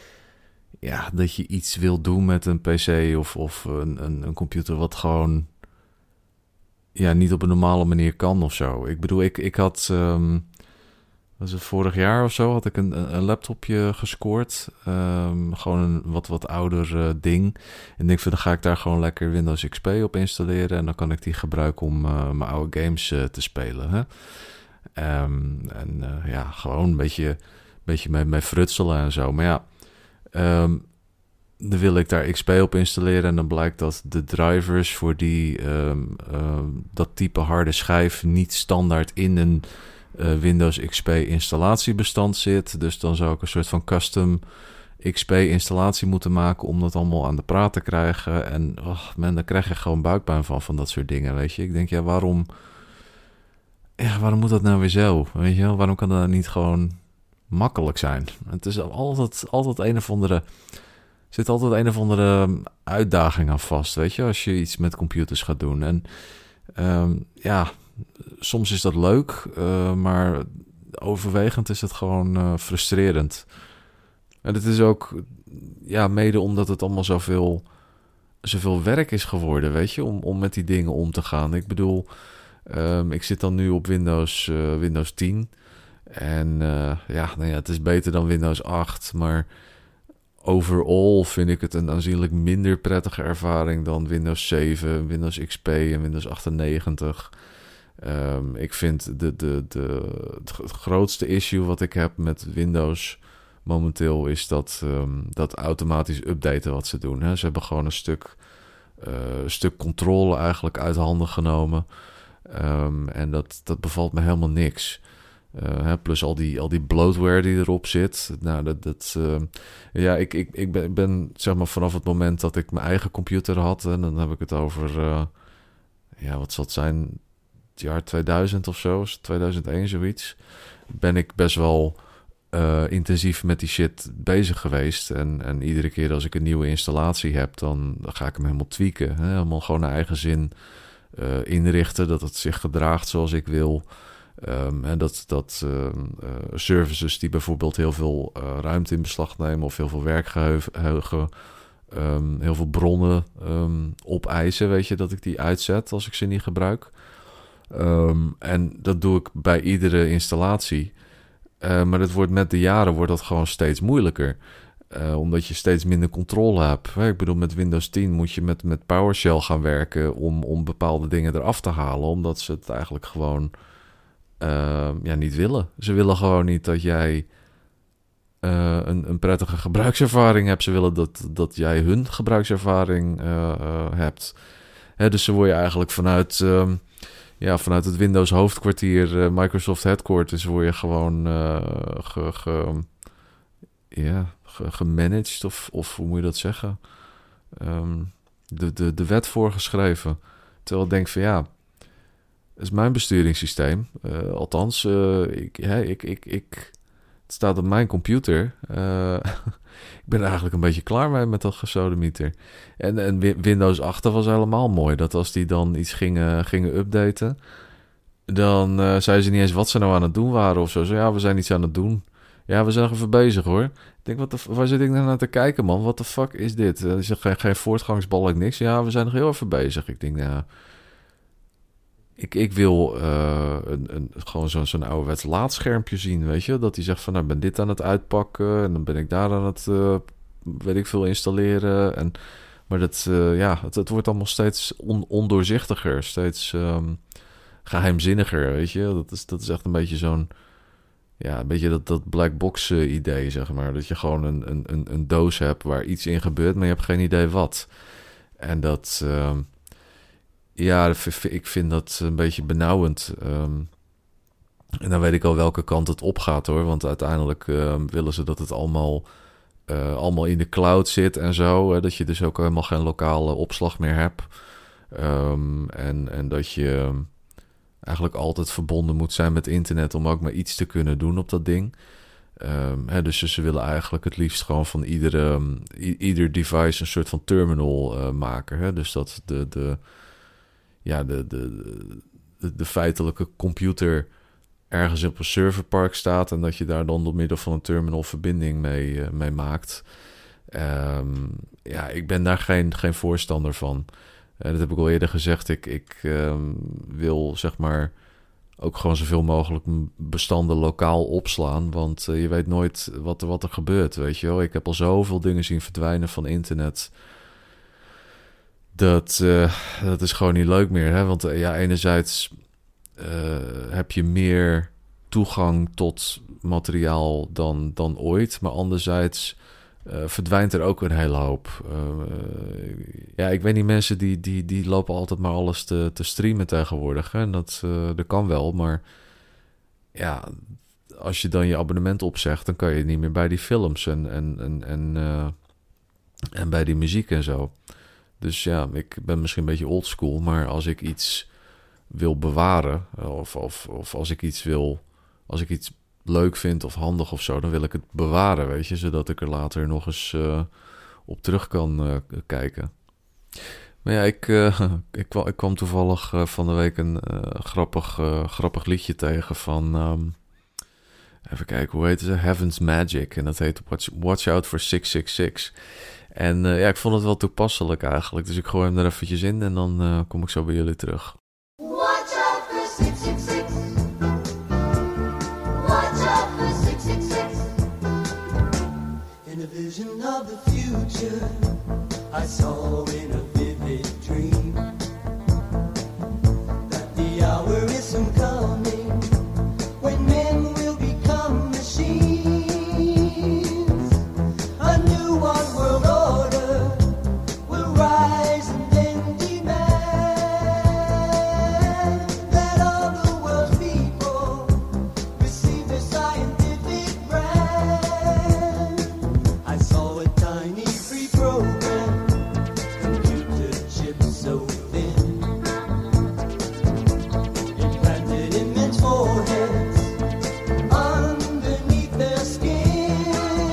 ja, dat je iets wil doen met een P C of, of een, een, een computer wat gewoon... ja, niet op een normale manier kan of zo. Ik bedoel, ik, ik had... Um, was het vorig jaar of zo... had ik een, een laptopje gescoord. Um, gewoon een wat, wat ouder uh, ding. En ik vind, dan ga ik daar gewoon lekker Windows X P op installeren... en dan kan ik die gebruiken om uh, mijn oude games uh, te spelen. Hè? Um, en uh, ja, gewoon een beetje, beetje mee, mee frutselen en zo. Maar ja... Um, dan wil ik daar X P op installeren en dan blijkt dat de drivers voor die, um, um, dat type harde schijf niet standaard in een uh, Windows X P installatiebestand zit. Dus dan zou ik een soort van custom X P installatie moeten maken om dat allemaal aan de praat te krijgen. En oh man, daar krijg je gewoon buikpijn van, van dat soort dingen, weet je. Ik denk, ja, waarom, ja, waarom moet dat nou weer zo? Weet je wel, waarom kan dat nou niet gewoon makkelijk zijn? Het is altijd, altijd een of andere, zit altijd een of andere uitdaging aan vast, weet je, als je iets met computers gaat doen. En um, ja, soms is dat leuk, uh, maar overwegend is het gewoon uh, frustrerend. En het is ook, ja, mede omdat het allemaal zoveel, zoveel werk is geworden, weet je, om, om met die dingen om te gaan. Ik bedoel, um, ik zit dan nu op Windows, uh, Windows tien. En uh, ja, nou ja, het is beter dan Windows acht, maar overall vind ik het een aanzienlijk minder prettige ervaring dan Windows zeven, Windows X P en Windows achtennegentig. Um, ik vind de, de, de, het grootste issue wat ik heb met Windows momenteel is dat, um, dat automatisch updaten wat ze doen. Hè. Ze hebben gewoon een stuk, uh, stuk controle eigenlijk uit handen genomen. Um, en dat, dat bevalt me helemaal niks. Uh, hè, plus al die, al die bloatware die erop zit. Nou, dat, dat, uh, ja, ik, ik, ik, ben, ik ben zeg maar vanaf het moment dat ik mijn eigen computer had, en dan heb ik het over, uh, ja, wat zal het zijn, het jaar tweeduizend of zo, tweeduizend één zoiets, ben ik best wel uh, intensief met die shit bezig geweest. En, en iedere keer als ik een nieuwe installatie heb, dan, dan ga ik hem helemaal tweaken. Hè? Helemaal gewoon naar eigen zin uh, inrichten, dat het zich gedraagt zoals ik wil. Um, en dat, dat uh, uh, services die bijvoorbeeld heel veel uh, ruimte in beslag nemen of heel veel werkgeheugen, um, heel veel bronnen um, opeisen, weet je, dat ik die uitzet als ik ze niet gebruik. Um, en dat doe ik bij iedere installatie. Uh, maar dat wordt met de jaren wordt dat gewoon steeds moeilijker. Uh, omdat je steeds minder controle hebt. Ik bedoel, met Windows tien moet je met, met PowerShell gaan werken om, om bepaalde dingen eraf te halen. Omdat ze het eigenlijk gewoon uh, ja, niet willen. Ze willen gewoon niet dat jij uh, een, een prettige gebruikservaring hebt. Ze willen dat, dat jij hun gebruikservaring uh, uh, hebt. Hè, dus ze word je eigenlijk vanuit... Um, Ja, vanuit het Windows hoofdkwartier, uh, Microsoft Headquarters, word je gewoon uh, ge, ge, ja, ge, gemanaged, of, of hoe moet je dat zeggen? Um, de, de, de wet voorgeschreven. Terwijl ik denk van ja, het is mijn besturingssysteem. Uh, althans, uh, ik, hè, ik, ik, ik, het staat op mijn computer. Uh, ik ben er eigenlijk een beetje klaar mee met dat gesodemieter. En, en Windows acht was helemaal mooi. Dat als die dan iets gingen, gingen updaten, dan uh, zeiden ze niet eens wat ze nou aan het doen waren of zo. Zo, ja, we zijn iets aan het doen. Ja, we zijn nog even bezig hoor. Ik denk, wat de, waar zit ik nou naar te kijken, man? Wat de fuck is dit? Er is geen, geen voortgangsbalk, niks. Ja, we zijn nog heel even bezig. Ik denk, nou... Ik, ik wil uh, een, een, gewoon zo'n zo'n ouderwets laadschermpje zien, weet je. Dat hij zegt van, nou, ik ben dit aan het uitpakken. En dan ben ik daar aan het, uh, weet ik veel, installeren. En, maar dat, uh, ja, het, het wordt allemaal steeds on, ondoorzichtiger. Steeds um, geheimzinniger, weet je. Dat is, dat is echt een beetje zo'n... Ja, een beetje dat, dat black box uh, idee, zeg maar. Dat je gewoon een, een, een, een doos hebt waar iets in gebeurt, maar je hebt geen idee wat. En dat... Uh, Ja, ik vind dat een beetje benauwend. Um, en dan weet ik al welke kant het op gaat, hoor. Want uiteindelijk uh, willen ze dat het allemaal, uh, allemaal in de cloud zit en zo. Hè, dat je dus ook helemaal geen lokale opslag meer hebt. Um, en, en dat je eigenlijk altijd verbonden moet zijn met internet om ook maar iets te kunnen doen op dat ding. Um, hè, dus ze willen eigenlijk het liefst gewoon van iedere, um, i- ieder device een soort van terminal uh, maken. Hè? Dus dat de... de ja, de, de, de, de feitelijke computer ergens op een serverpark staat en dat je daar dan door middel van een terminal verbinding mee, uh, mee maakt. Um, ja, ik ben daar geen, geen voorstander van. Uh, dat heb ik al eerder gezegd. Ik, ik um, wil, zeg maar, ook gewoon zoveel mogelijk bestanden lokaal opslaan, want uh, je weet nooit wat er, wat er gebeurt, weet je wel. Ik heb al zoveel dingen zien verdwijnen van internet. Dat, uh, dat is gewoon niet leuk meer. Hè? Want uh, ja, enerzijds uh, heb je meer toegang tot materiaal dan, dan ooit. Maar anderzijds uh, verdwijnt er ook een hele hoop. Uh, ja, ik weet niet, mensen die, die, die lopen altijd maar alles te, te streamen tegenwoordig. Hè? En dat, uh, dat kan wel, maar ja, als je dan je abonnement opzegt, dan kan je niet meer bij die films en, en, en, en, uh, en bij die muziek en zo. Dus ja, ik ben misschien een beetje oldschool, maar als ik iets wil bewaren, of, of, of als ik iets wil, als ik iets leuk vind of handig of zo, dan wil ik het bewaren, weet je, zodat ik er later nog eens uh, op terug kan uh, kijken. Maar ja, ik, uh, ik, kwam, ik kwam toevallig uh, van de week een uh, grappig, uh, grappig liedje tegen van, um, even kijken, hoe heet het? Heaven's Magic. En dat heet Watch, Watch Out for zes zes zes. En uh, ja, ik vond het wel toepasselijk eigenlijk. Dus ik gooi hem er eventjes in en dan uh, kom ik zo bij jullie terug. Watch out for zes zes zes. Watch out for zes zes zes. In a vision of the future, I saw in a vivid dream that the hour is soon coming when men will become machines. A new one world order will rise and then demand that all the world's people receive their scientific brand. I saw a tiny free program, computer chip so thin, implanted in men's foreheads underneath their skin,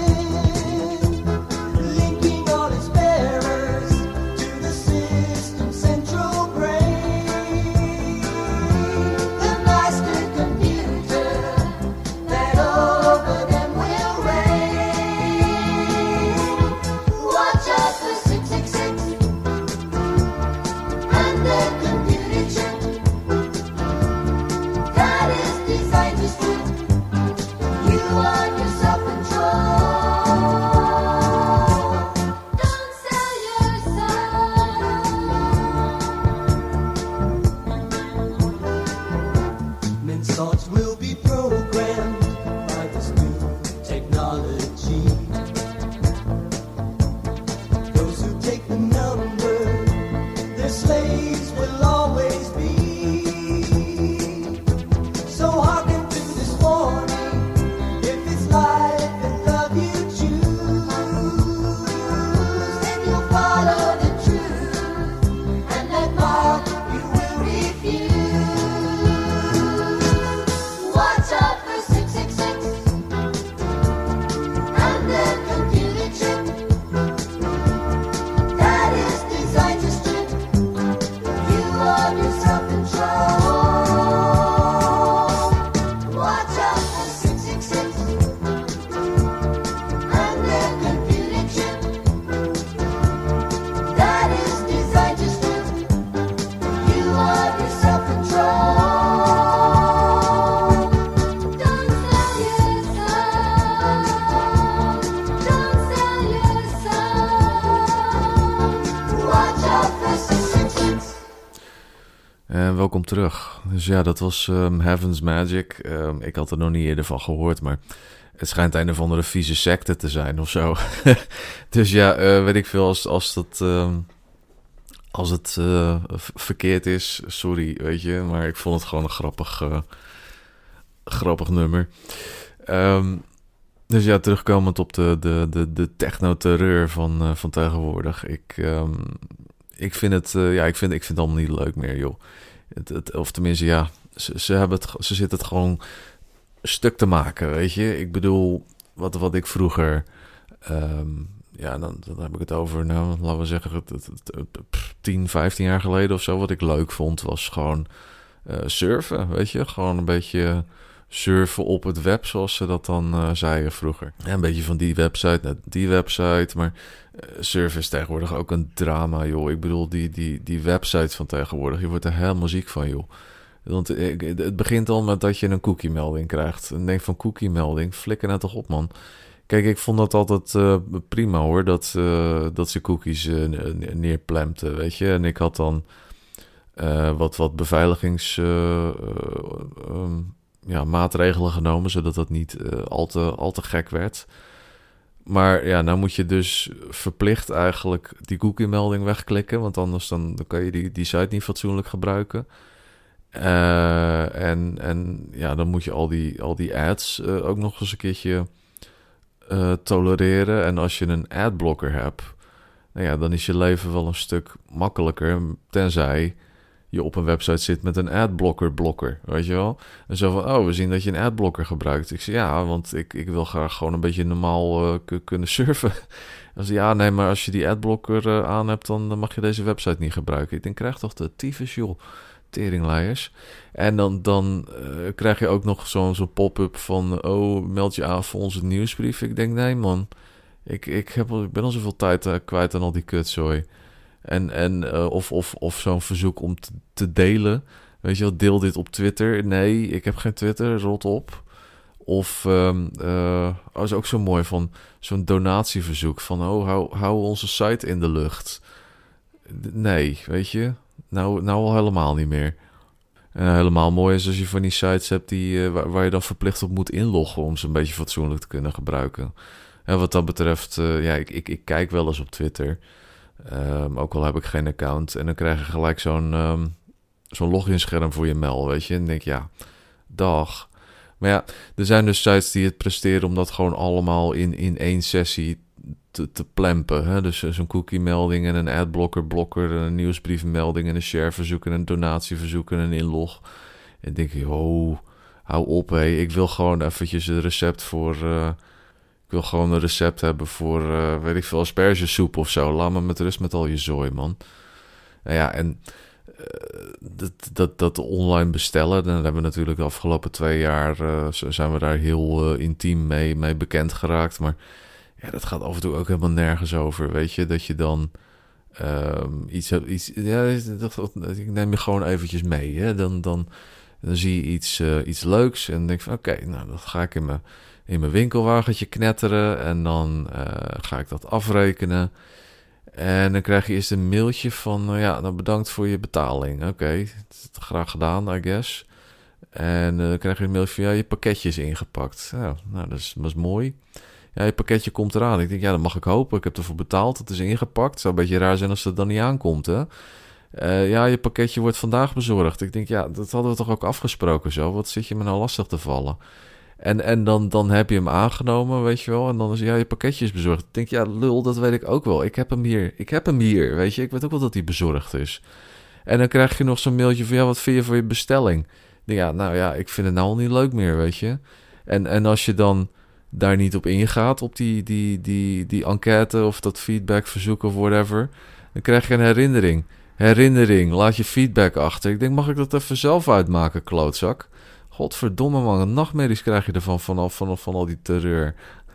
linking all its bearers to the system's central brain. The master computer that over them will reign. Watch out for zes zes zes and their computer chip that is designed to strip you on your self-control. Don't sell your soul. Men's thoughts will be programmed by this new technology. Those who take the number, their slaves will always be. So hearken to this warning, if it's life and love you choose, then you'll follow the truth, and that mark you will refuse. Watch out for zes zes zes and their computer chip that is designed to strip you of your self-control. Watch out for zes zes zes and their computer chip that is designed to strip you of your self-control. Don't sell your soul. Don't sell your soul. Watch out for zes zes zes. En welkom terug. Dus ja, dat was um, Heaven's Magic. Um, ik had er nog niet eerder van gehoord, maar het schijnt een of andere vieze secte te zijn of zo. Dus ja, uh, weet ik veel, als, als, dat, um, als het uh, v- verkeerd is, sorry, weet je. Maar ik vond het gewoon een grappig, uh, grappig nummer. Um, dus ja, terugkomend op de, de, de, de techno-terreur van, uh, van tegenwoordig. Ik, um, ik vind het, uh, ja, ik vind, ik vind het allemaal niet leuk meer, joh. Het, het, of tenminste, ja, ze, ze, hebben het, ze zitten het gewoon stuk te maken, weet je. Ik bedoel, wat, wat ik vroeger, um, ja, dan, dan heb ik het over, nou, laten we zeggen, het, het, het, het, pff, tien, vijftien jaar geleden of zo. Wat ik leuk vond, was gewoon uh, surfen, weet je. Gewoon een beetje surfen op het web, zoals ze dat dan uh, zeiden vroeger. Ja, een beetje van die website naar die website, maar uh, surfen is tegenwoordig ook een drama, joh. Ik bedoel, die, die, die websites van tegenwoordig, je wordt er helemaal ziek van, joh. Want het begint al met dat je een cookie-melding krijgt. En denk van cookie-melding, flikker nou toch op, man. Kijk, ik vond dat altijd uh, prima, hoor, dat, uh, dat ze cookies uh, neerplempten, weet je. En ik had dan uh, wat, wat beveiligings... Uh, uh, um, ja, maatregelen genomen, zodat dat niet uh, al, te, al te gek werd. Maar ja, nou moet je dus verplicht eigenlijk die cookie-melding wegklikken. Want anders dan, dan kan je die, die site niet fatsoenlijk gebruiken. Uh, en, en ja, dan moet je al die, al die ads uh, ook nog eens een keertje uh, tolereren. En als je een adblocker hebt, nou ja, dan is je leven wel een stuk makkelijker. Tenzij je op een website zit met een adblocker blokker, weet je wel? En zo van, oh, we zien dat je een adblocker gebruikt. Ik zeg, ja, want ik, ik wil graag gewoon een beetje normaal uh, k- kunnen surfen. Als ja, nee, maar als je die adblocker uh, aan hebt, dan mag je deze website niet gebruiken. Ik denk, krijg toch de tyfus, joh. Teringleiers. En dan, dan uh, krijg je ook nog zo'n zo'n pop-up van, oh, meld je aan voor onze nieuwsbrief. Ik denk, nee man, ik, ik, heb, ik ben al zoveel tijd uh, kwijt aan al die kutzooi. En, en, uh, of, of, of zo'n verzoek om te, te delen. Weet je wel, deel dit op Twitter. Nee, ik heb geen Twitter, rot op. Of, um, uh, oh, is ook zo mooi van zo'n donatieverzoek. Van, oh, hou, hou onze site in de lucht. Nee, weet je. Nou, nou al helemaal niet meer. En helemaal mooi is als je van die sites hebt die, uh, waar, waar je dan verplicht op moet inloggen om ze een beetje fatsoenlijk te kunnen gebruiken. En wat dat betreft, uh, ja, ik, ik, ik kijk wel eens op Twitter. Um, ook al heb ik geen account. En dan krijg je gelijk zo'n, um, zo'n loginscherm voor je mail, weet je. En dan denk ik, ja, dag. Maar ja, er zijn dus sites die het presteren om dat gewoon allemaal in, in één sessie te, te plempen. Hè? Dus zo'n cookie-melding en een adblocker, blokker, een nieuwsbriefmelding en een shareverzoek en een donatieverzoek en een inlog. En dan denk je, oh, hou op, hé. Ik wil gewoon eventjes een recept voor... Uh, ik wil gewoon een recept hebben voor, uh, weet ik veel, aspergesoep of zo. Laat me met rust met al je zooi, man. Nou ja, en uh, dat, dat, dat online bestellen, dan hebben we natuurlijk de afgelopen twee jaar... Uh, zijn we daar heel uh, intiem mee, mee bekend geraakt. Maar ja, dat gaat af en toe ook helemaal nergens over, weet je. Dat je dan um, iets hebt... Iets, ja, dat, dat, ik neem je gewoon eventjes mee, hè. Dan, dan, dan zie je iets, uh, iets leuks en denk van... Oké, okay, nou, dat ga ik in mijn... in mijn winkelwagentje knetteren en dan uh, ga ik dat afrekenen. En dan krijg je eerst een mailtje van, uh, ja, nou bedankt voor je betaling. Oké, okay, graag gedaan, I guess. En uh, dan krijg je een mailtje van, ja, je pakketje is ingepakt. Ja, nou, dat is, dat is mooi. Ja, je pakketje komt eraan. Ik denk, ja, dat mag ik hopen. Ik heb ervoor betaald, het is ingepakt. Het zou een beetje raar zijn als het dan niet aankomt, hè. Uh, ja, je pakketje wordt vandaag bezorgd. Ik denk, ja, dat hadden we toch ook afgesproken zo? Wat zit je me nou lastig te vallen? En, en dan, dan heb je hem aangenomen, weet je wel. En dan is ja, je pakketje is bezorgd. Ik denk, ja, lul, dat weet ik ook wel. Ik heb hem hier. Ik heb hem hier, weet je. Ik weet ook wel dat hij bezorgd is. En dan krijg je nog zo'n mailtje van, ja, wat vind je voor je bestelling? Ik denk, ja, nou ja, ik vind het nou al niet leuk meer, weet je. En, en als je dan daar niet op ingaat, op die, die, die, die enquête of dat feedbackverzoek of whatever, dan krijg je een herinnering. Herinnering, laat je feedback achter. Ik denk, mag ik dat even zelf uitmaken, klootzak? Godverdomme man, nachtmerries krijg je ervan vanaf van, van al die terreur.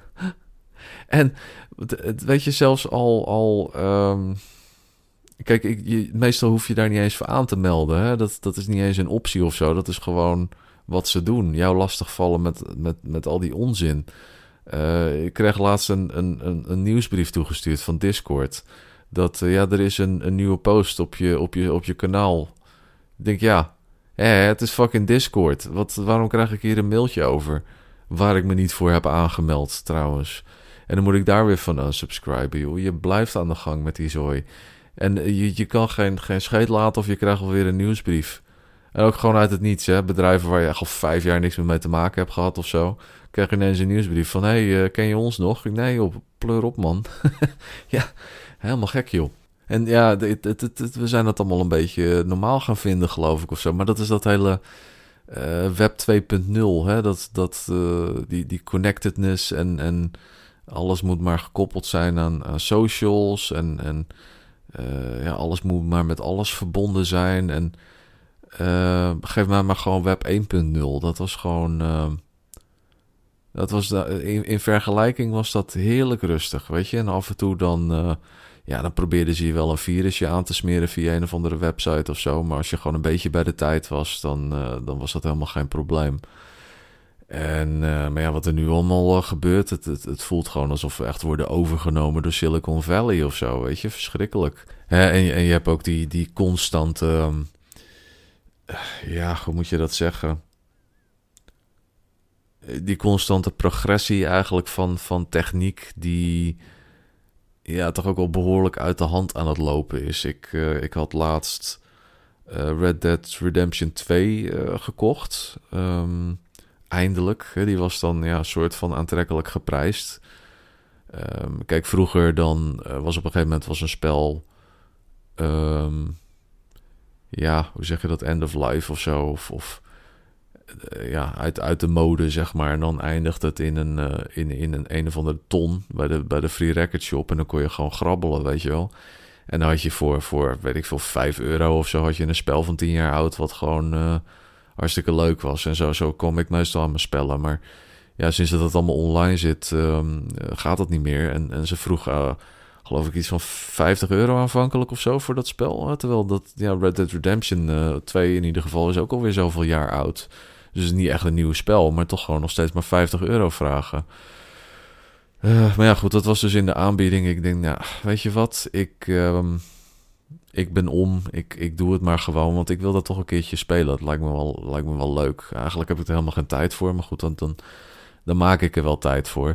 En weet je, zelfs al... al um, kijk, ik, je, meestal hoef je daar niet eens voor aan te melden. Hè? Dat, dat is niet eens een optie of zo. Dat is gewoon wat ze doen. Jou lastigvallen met, met, met al die onzin. Uh, ik kreeg laatst een, een, een, een nieuwsbrief toegestuurd van Discord. Dat, uh, ja, er is een, een nieuwe post op je, op, je, op je kanaal. Ik denk, ja... Hé, het is fucking Discord. Wat, waarom krijg ik hier een mailtje over? Waar ik me niet voor heb aangemeld, trouwens. En dan moet ik daar weer van unsubscriben, joh. Je blijft aan de gang met die zooi. En je, je kan geen, geen scheet laten of je krijgt alweer een nieuwsbrief. En ook gewoon uit het niets, hè. Bedrijven waar je echt al vijf jaar niks meer mee te maken hebt gehad of zo. Krijg je ineens een nieuwsbrief van... Hé, hey, uh, ken je ons nog? Nee, joh, pleur op, man. Ja, helemaal gek, joh. En ja, het, het, het, het, we zijn dat allemaal een beetje normaal gaan vinden, geloof ik, of zo. Maar dat is dat hele uh, web twee punt nul, hè? Dat, dat, uh, die, die connectedness en, en alles moet maar gekoppeld zijn aan, aan socials. En, en uh, ja, alles moet maar met alles verbonden zijn. En uh, geef mij maar gewoon web één punt nul. Dat was gewoon... Uh, dat was de, in, in vergelijking was dat heerlijk rustig, weet je. En af en toe dan... Uh, Ja, dan probeerden ze je wel een virusje aan te smeren via een of andere website of zo. Maar als je gewoon een beetje bij de tijd was, dan, uh, dan was dat helemaal geen probleem. En uh, maar ja, wat er nu allemaal uh, gebeurt, het, het, het voelt gewoon alsof we echt worden overgenomen door Silicon Valley of zo, weet je. Verschrikkelijk. Hè, en, en je hebt ook die, die constante, uh, ja, hoe moet je dat zeggen? die constante progressie eigenlijk van, van techniek die ja, toch ook wel behoorlijk uit de hand aan het lopen is. Ik, uh, ik had laatst uh, Red Dead Redemption twee uh, gekocht. Um, eindelijk. Hè, die was dan ja, een soort van aantrekkelijk geprijsd. Um, kijk, vroeger dan uh, was op een gegeven moment was een spel... Um, ja, hoe zeg je dat? End of life of zo. Of, of uh, ja, uit, uit de mode, zeg maar. En dan eindigt het in een, uh, in, in een, een of andere ton bij de, bij de Free Record Shop. En dan kon je gewoon grabbelen, weet je wel. En dan had je voor, voor weet ik veel, vijf euro of zo... had je een spel van tien jaar oud wat gewoon uh, hartstikke leuk was. En zo, zo kom ik meestal aan mijn spellen. Maar ja, sinds dat het allemaal online zit, um, gaat dat niet meer. En, en ze vroeg... Uh, geloof ik iets van vijftig euro aanvankelijk of zo voor dat spel. Terwijl dat, ja, Red Dead Redemption uh, twee in ieder geval is ook alweer zoveel jaar oud. Dus het is niet echt een nieuw spel, maar toch gewoon nog steeds maar vijftig euro vragen. Uh, maar ja, goed, dat was dus in de aanbieding. Ik denk, nou, weet je wat, ik, um, ik ben om, ik, ik doe het maar gewoon, want ik wil dat toch een keertje spelen. Dat lijkt me wel, lijkt me wel leuk. Eigenlijk heb ik er helemaal geen tijd voor, maar goed, dan, dan, dan maak ik er wel tijd voor.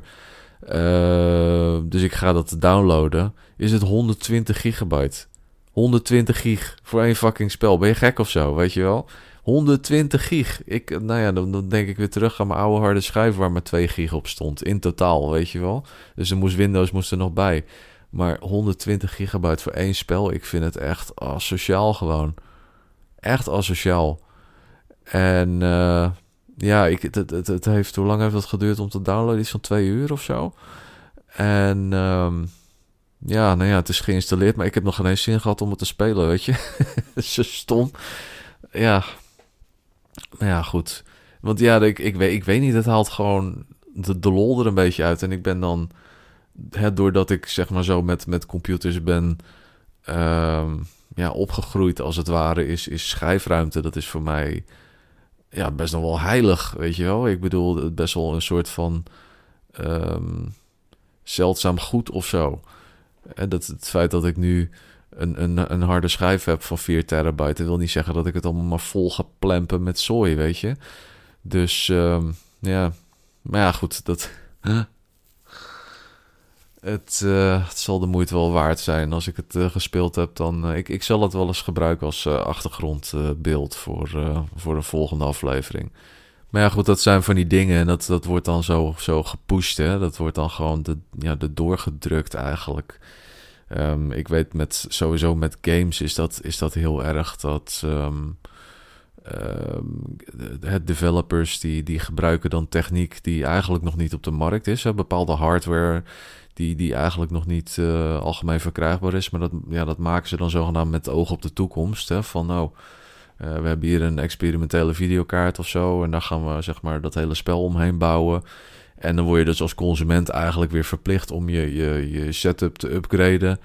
Uh, dus ik ga dat downloaden. Is het honderdtwintig gigabyte? honderdtwintig gig voor één fucking spel. Ben je gek of zo, weet je wel? honderdtwintig gig. Ik, nou ja, dan, dan denk ik weer terug aan mijn oude harde schijf waar maar twee gig op stond. In totaal, weet je wel? Dus er moest Windows moest er nog bij. Maar honderdtwintig gigabyte voor één spel, ik vind het echt asociaal gewoon. Echt asociaal. En... Uh, Ja, ik, het, het, het heeft, hoe lang heeft dat geduurd om te downloaden? Iets van twee uur of zo. En um, ja, nou ja, het is geïnstalleerd, maar ik heb nog geen eens zin gehad om het te spelen, weet je. Dat is zo stom. Ja, maar ja, goed. Want ja, ik, ik, weet, ik weet niet, het haalt gewoon de, de lol er een beetje uit. En ik ben dan, hè, doordat ik zeg maar zo met, met computers ben um, ja, opgegroeid als het ware, is, is schijfruimte, dat is voor mij... Ja, best nog wel heilig, weet je wel. Ik bedoel, best wel een soort van um, zeldzaam goed of zo. En dat, het feit dat ik nu een, een, een harde schijf heb van vier terabyte... wil niet zeggen dat ik het allemaal maar vol ga plempen met zooi, weet je. Dus, um, ja. Maar ja, goed, dat... Het, uh, het zal de moeite wel waard zijn. Als ik het uh, gespeeld heb, dan... Uh, ik, ik zal het wel eens gebruiken als uh, achtergrondbeeld uh, voor, uh, voor een volgende aflevering. Maar ja, goed, dat zijn van die dingen. En dat, dat wordt dan zo, zo gepusht, hè. Dat wordt dan gewoon de, ja, de doorgedrukt eigenlijk. Um, ik weet met, sowieso met games is dat, is dat heel erg dat... Um, um, de developers die, die gebruiken dan techniek die eigenlijk nog niet op de markt is. Hè. Bepaalde hardware... Die, die eigenlijk nog niet uh, algemeen verkrijgbaar is. Maar dat, ja, dat maken ze dan zogenaamd met oog op de toekomst. Hè? Van nou, uh, we hebben hier een experimentele videokaart of zo. En daar gaan we zeg maar dat hele spel omheen bouwen. En dan word je dus als consument eigenlijk weer verplicht om je, je, je setup te upgraden.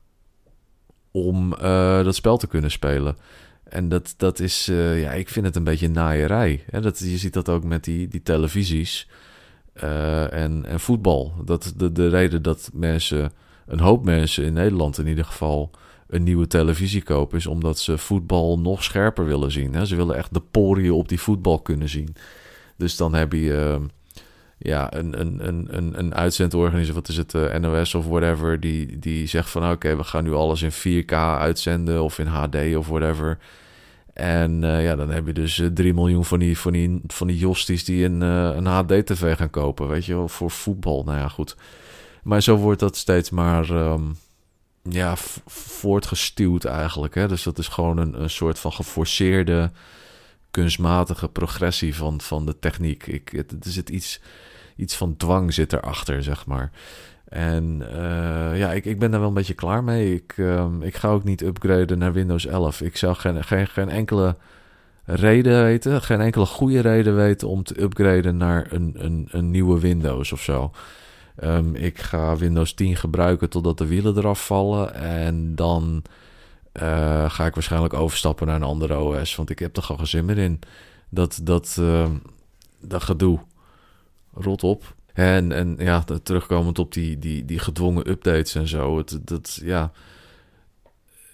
Om uh, dat spel te kunnen spelen. En dat, dat is, uh, ja, ik vind het een beetje naaierij. Hè? Dat, je ziet dat ook met die, die televisies. Uh, en, en voetbal. Dat de, de reden dat mensen, een hoop mensen in Nederland in ieder geval, een nieuwe televisie kopen, is omdat ze voetbal nog scherper willen zien. Hè? Ze willen echt de poriën op die voetbal kunnen zien. Dus dan heb je uh, ja, een, een, een, een, een uitzendorganisatie, wat is het, uh, N O S of whatever, die, die zegt van oké, okay, we gaan nu alles in vier K uitzenden of in H D of whatever. En uh, ja, dan heb je dus uh, drie miljoen van die, van die, van die josties die een, uh, een H D-tv gaan kopen, weet je wel, voor voetbal. Nou ja, goed. Maar zo wordt dat steeds maar um, ja, v- voortgestuwd eigenlijk. Hè? Dus dat is gewoon een, een soort van geforceerde, kunstmatige progressie van, van de techniek. Ik, het, er zit iets, iets van dwang zit erachter, zeg maar. En uh, ja, ik, ik ben daar wel een beetje klaar mee. Ik, um, ik ga ook niet upgraden naar Windows elf. Ik zou geen, geen, geen enkele reden weten, geen enkele goede reden weten om te upgraden naar een, een, een nieuwe Windows of zo. Um, ik ga Windows tien gebruiken totdat de wielen eraf vallen. En dan uh, ga ik waarschijnlijk overstappen naar een andere O S. Want ik heb er gewoon geen zin meer in. Dat, dat, uh, dat gedoe. Rot op. En, en ja, terugkomend op die, die, die gedwongen updates en zo. Het, dat, ja,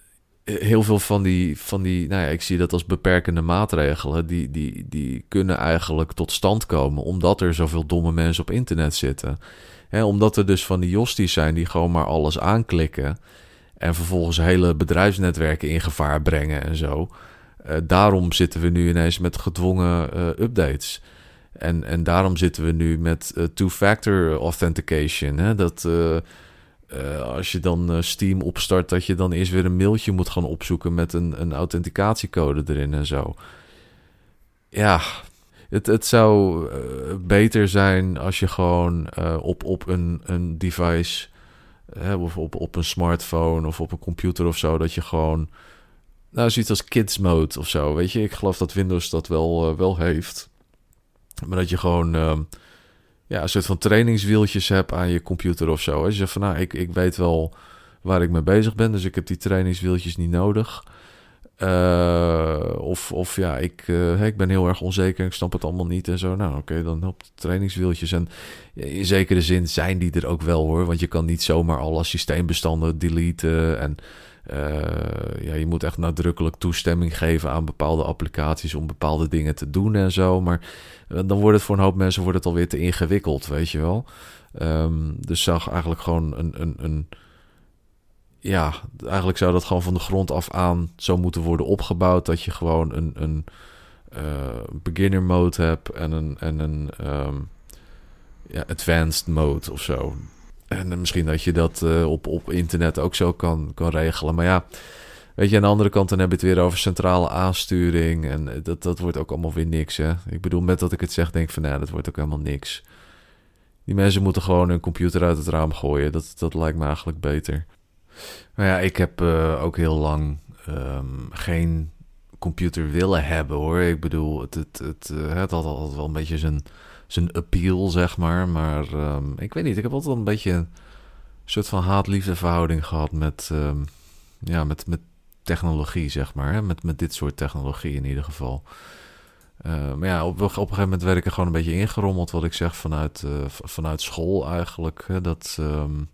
heel veel van die, van die, nou ja, ik zie dat als beperkende maatregelen, die, die, die kunnen eigenlijk tot stand komen, omdat er zoveel domme mensen op internet zitten. Hè, omdat er dus van die josties zijn die gewoon maar alles aanklikken en vervolgens hele bedrijfsnetwerken in gevaar brengen en zo. Uh, daarom zitten we nu ineens met gedwongen uh, updates. En, en daarom zitten we nu met uh, two-factor authentication. Hè? Dat uh, uh, als je dan uh, Steam opstart, dat je dan eerst weer een mailtje moet gaan opzoeken met een, een authenticatiecode erin en zo. Ja, het, het zou uh, beter zijn als je gewoon uh, op, op een, een device, uh, of op, op een smartphone of op een computer of zo, dat je gewoon, nou, zoiets als kids mode of zo, weet je. Ik geloof dat Windows dat wel, uh, wel heeft. Maar dat je gewoon uh, ja, een soort van trainingswieltjes hebt aan je computer of zo. Als je zegt van, nou, ik, ik weet wel waar ik mee bezig ben, dus ik heb die trainingswieltjes niet nodig. Uh, of, of ja, ik, uh, ik ben heel erg onzeker, ik snap het allemaal niet en zo. Nou, oké, okay, dan helpt trainingswieltjes. En in zekere zin zijn die er ook wel, hoor. Want je kan niet zomaar alle systeembestanden deleten. En uh, ja, je moet echt nadrukkelijk toestemming geven aan bepaalde applicaties om bepaalde dingen te doen en zo. Maar uh, dan wordt het voor een hoop mensen wordt het alweer te ingewikkeld, weet je wel. Um, dus zag eigenlijk gewoon een... een, een ja, eigenlijk zou dat gewoon van de grond af aan zo moeten worden opgebouwd, dat je gewoon een, een uh, beginner mode hebt en een, en een um, ja, advanced mode of zo. En misschien dat je dat uh, op, op internet ook zo kan, kan regelen. Maar ja, weet je, aan de andere kant dan heb je het weer over centrale aansturing. En dat, dat wordt ook allemaal weer niks, hè. Ik bedoel, met dat ik het zeg, denk ik van, nou, dat wordt ook helemaal niks. Die mensen moeten gewoon hun computer uit het raam gooien. Dat, dat lijkt me eigenlijk beter. Maar ja, ik heb uh, ook heel lang um, geen computer willen hebben, hoor. Ik bedoel, het, het, het, uh, het had altijd wel een beetje zijn, zijn appeal, zeg maar. Maar um, ik weet niet, ik heb altijd wel een beetje een soort van haat-liefde verhouding gehad met, um, ja, met, met technologie, zeg maar. Hè? Met, met dit soort technologie in ieder geval. Uh, maar ja, op, op een gegeven moment werd ik er gewoon een beetje ingerommeld, wat ik zeg, vanuit, uh, vanuit school eigenlijk. Hè? Dat... Um,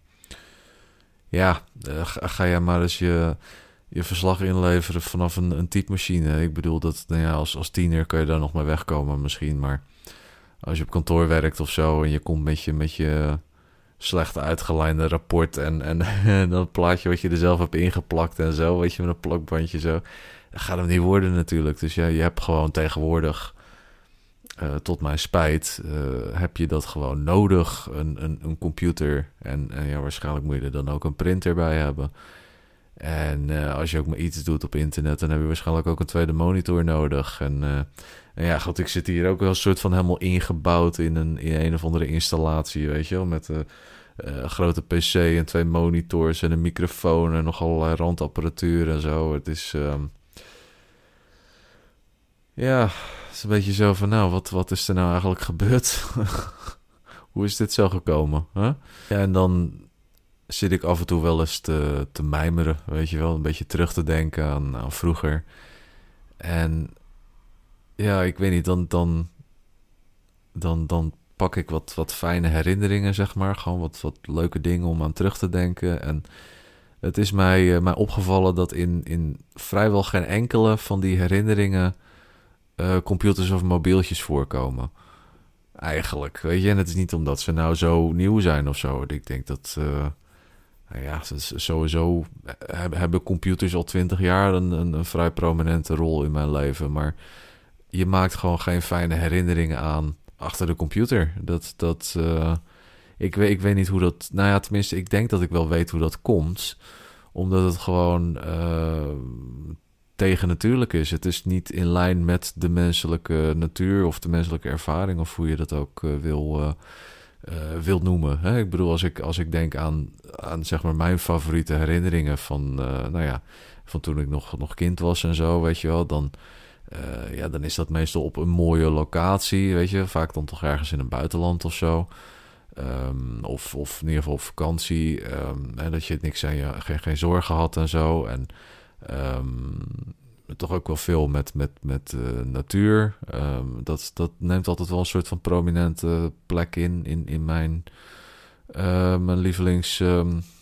Ja, ga jij maar eens je, je verslag inleveren vanaf een, een typemachine. Ik bedoel, dat, nou ja, als, als tiener kun je daar nog mee wegkomen misschien. Maar als je op kantoor werkt of zo en je komt met je, met je slecht uitgelijnde rapport en, en, en dat plaatje wat je er zelf hebt ingeplakt en zo, weet je, met een plakbandje zo. Dat gaat hem niet worden natuurlijk. Dus ja, je hebt gewoon tegenwoordig, uh, tot mijn spijt, uh, heb je dat gewoon nodig, een, een, een computer. En, en ja, waarschijnlijk moet je er dan ook een printer bij hebben. En uh, als je ook maar iets doet op internet, dan heb je waarschijnlijk ook een tweede monitor nodig. En, uh, en ja, god, ik zit hier ook wel een soort van helemaal ingebouwd in een, in een of andere installatie, weet je wel, met een uh, grote pc en twee monitors en een microfoon en nog allerlei randapparatuur en zo. Het is... Um, ja, het is een beetje zo van, nou, wat, wat is er nou eigenlijk gebeurd? Hoe is dit zo gekomen? Huh? Ja, en dan zit ik af en toe wel eens te, te mijmeren, weet je wel. Een beetje terug te denken aan, aan vroeger. En ja, ik weet niet, dan, dan, dan, dan pak ik wat, wat fijne herinneringen, zeg maar. Gewoon wat, wat leuke dingen om aan terug te denken. En het is mij, uh, mij opgevallen dat in, in vrijwel geen enkele van die herinneringen Uh, computers of mobieltjes voorkomen. Eigenlijk, weet je. En het is niet omdat ze nou zo nieuw zijn of zo. Ik denk dat, uh, nou ja, sowieso hebben computers al twintig jaar een, een, een vrij prominente rol in mijn leven. Maar je maakt gewoon geen fijne herinneringen aan achter de computer. Dat, dat, uh, ik, weet, ik weet niet hoe dat... Nou ja, tenminste, ik denk dat ik wel weet hoe dat komt. Omdat het gewoon... Uh, tegennatuurlijk is. Het is niet in lijn met de menselijke natuur of de menselijke ervaring, of hoe je dat ook uh, wil, uh, uh, wilt noemen. Hè? Ik bedoel, als ik, als ik denk aan, aan zeg maar mijn favoriete herinneringen van, uh, nou ja, van toen ik nog, nog kind was en zo, weet je wel, dan, uh, ja, dan is dat meestal op een mooie locatie, weet je, vaak dan toch ergens in een buitenland of zo. Um, of, of in ieder geval op vakantie, um, hè, dat je niks aan je, geen, geen zorgen had en zo. En Um, toch ook wel veel met, met, met uh, natuur. Um, dat, dat neemt altijd wel een soort van prominente plek in, in, in mijn, uh, mijn lievelings um,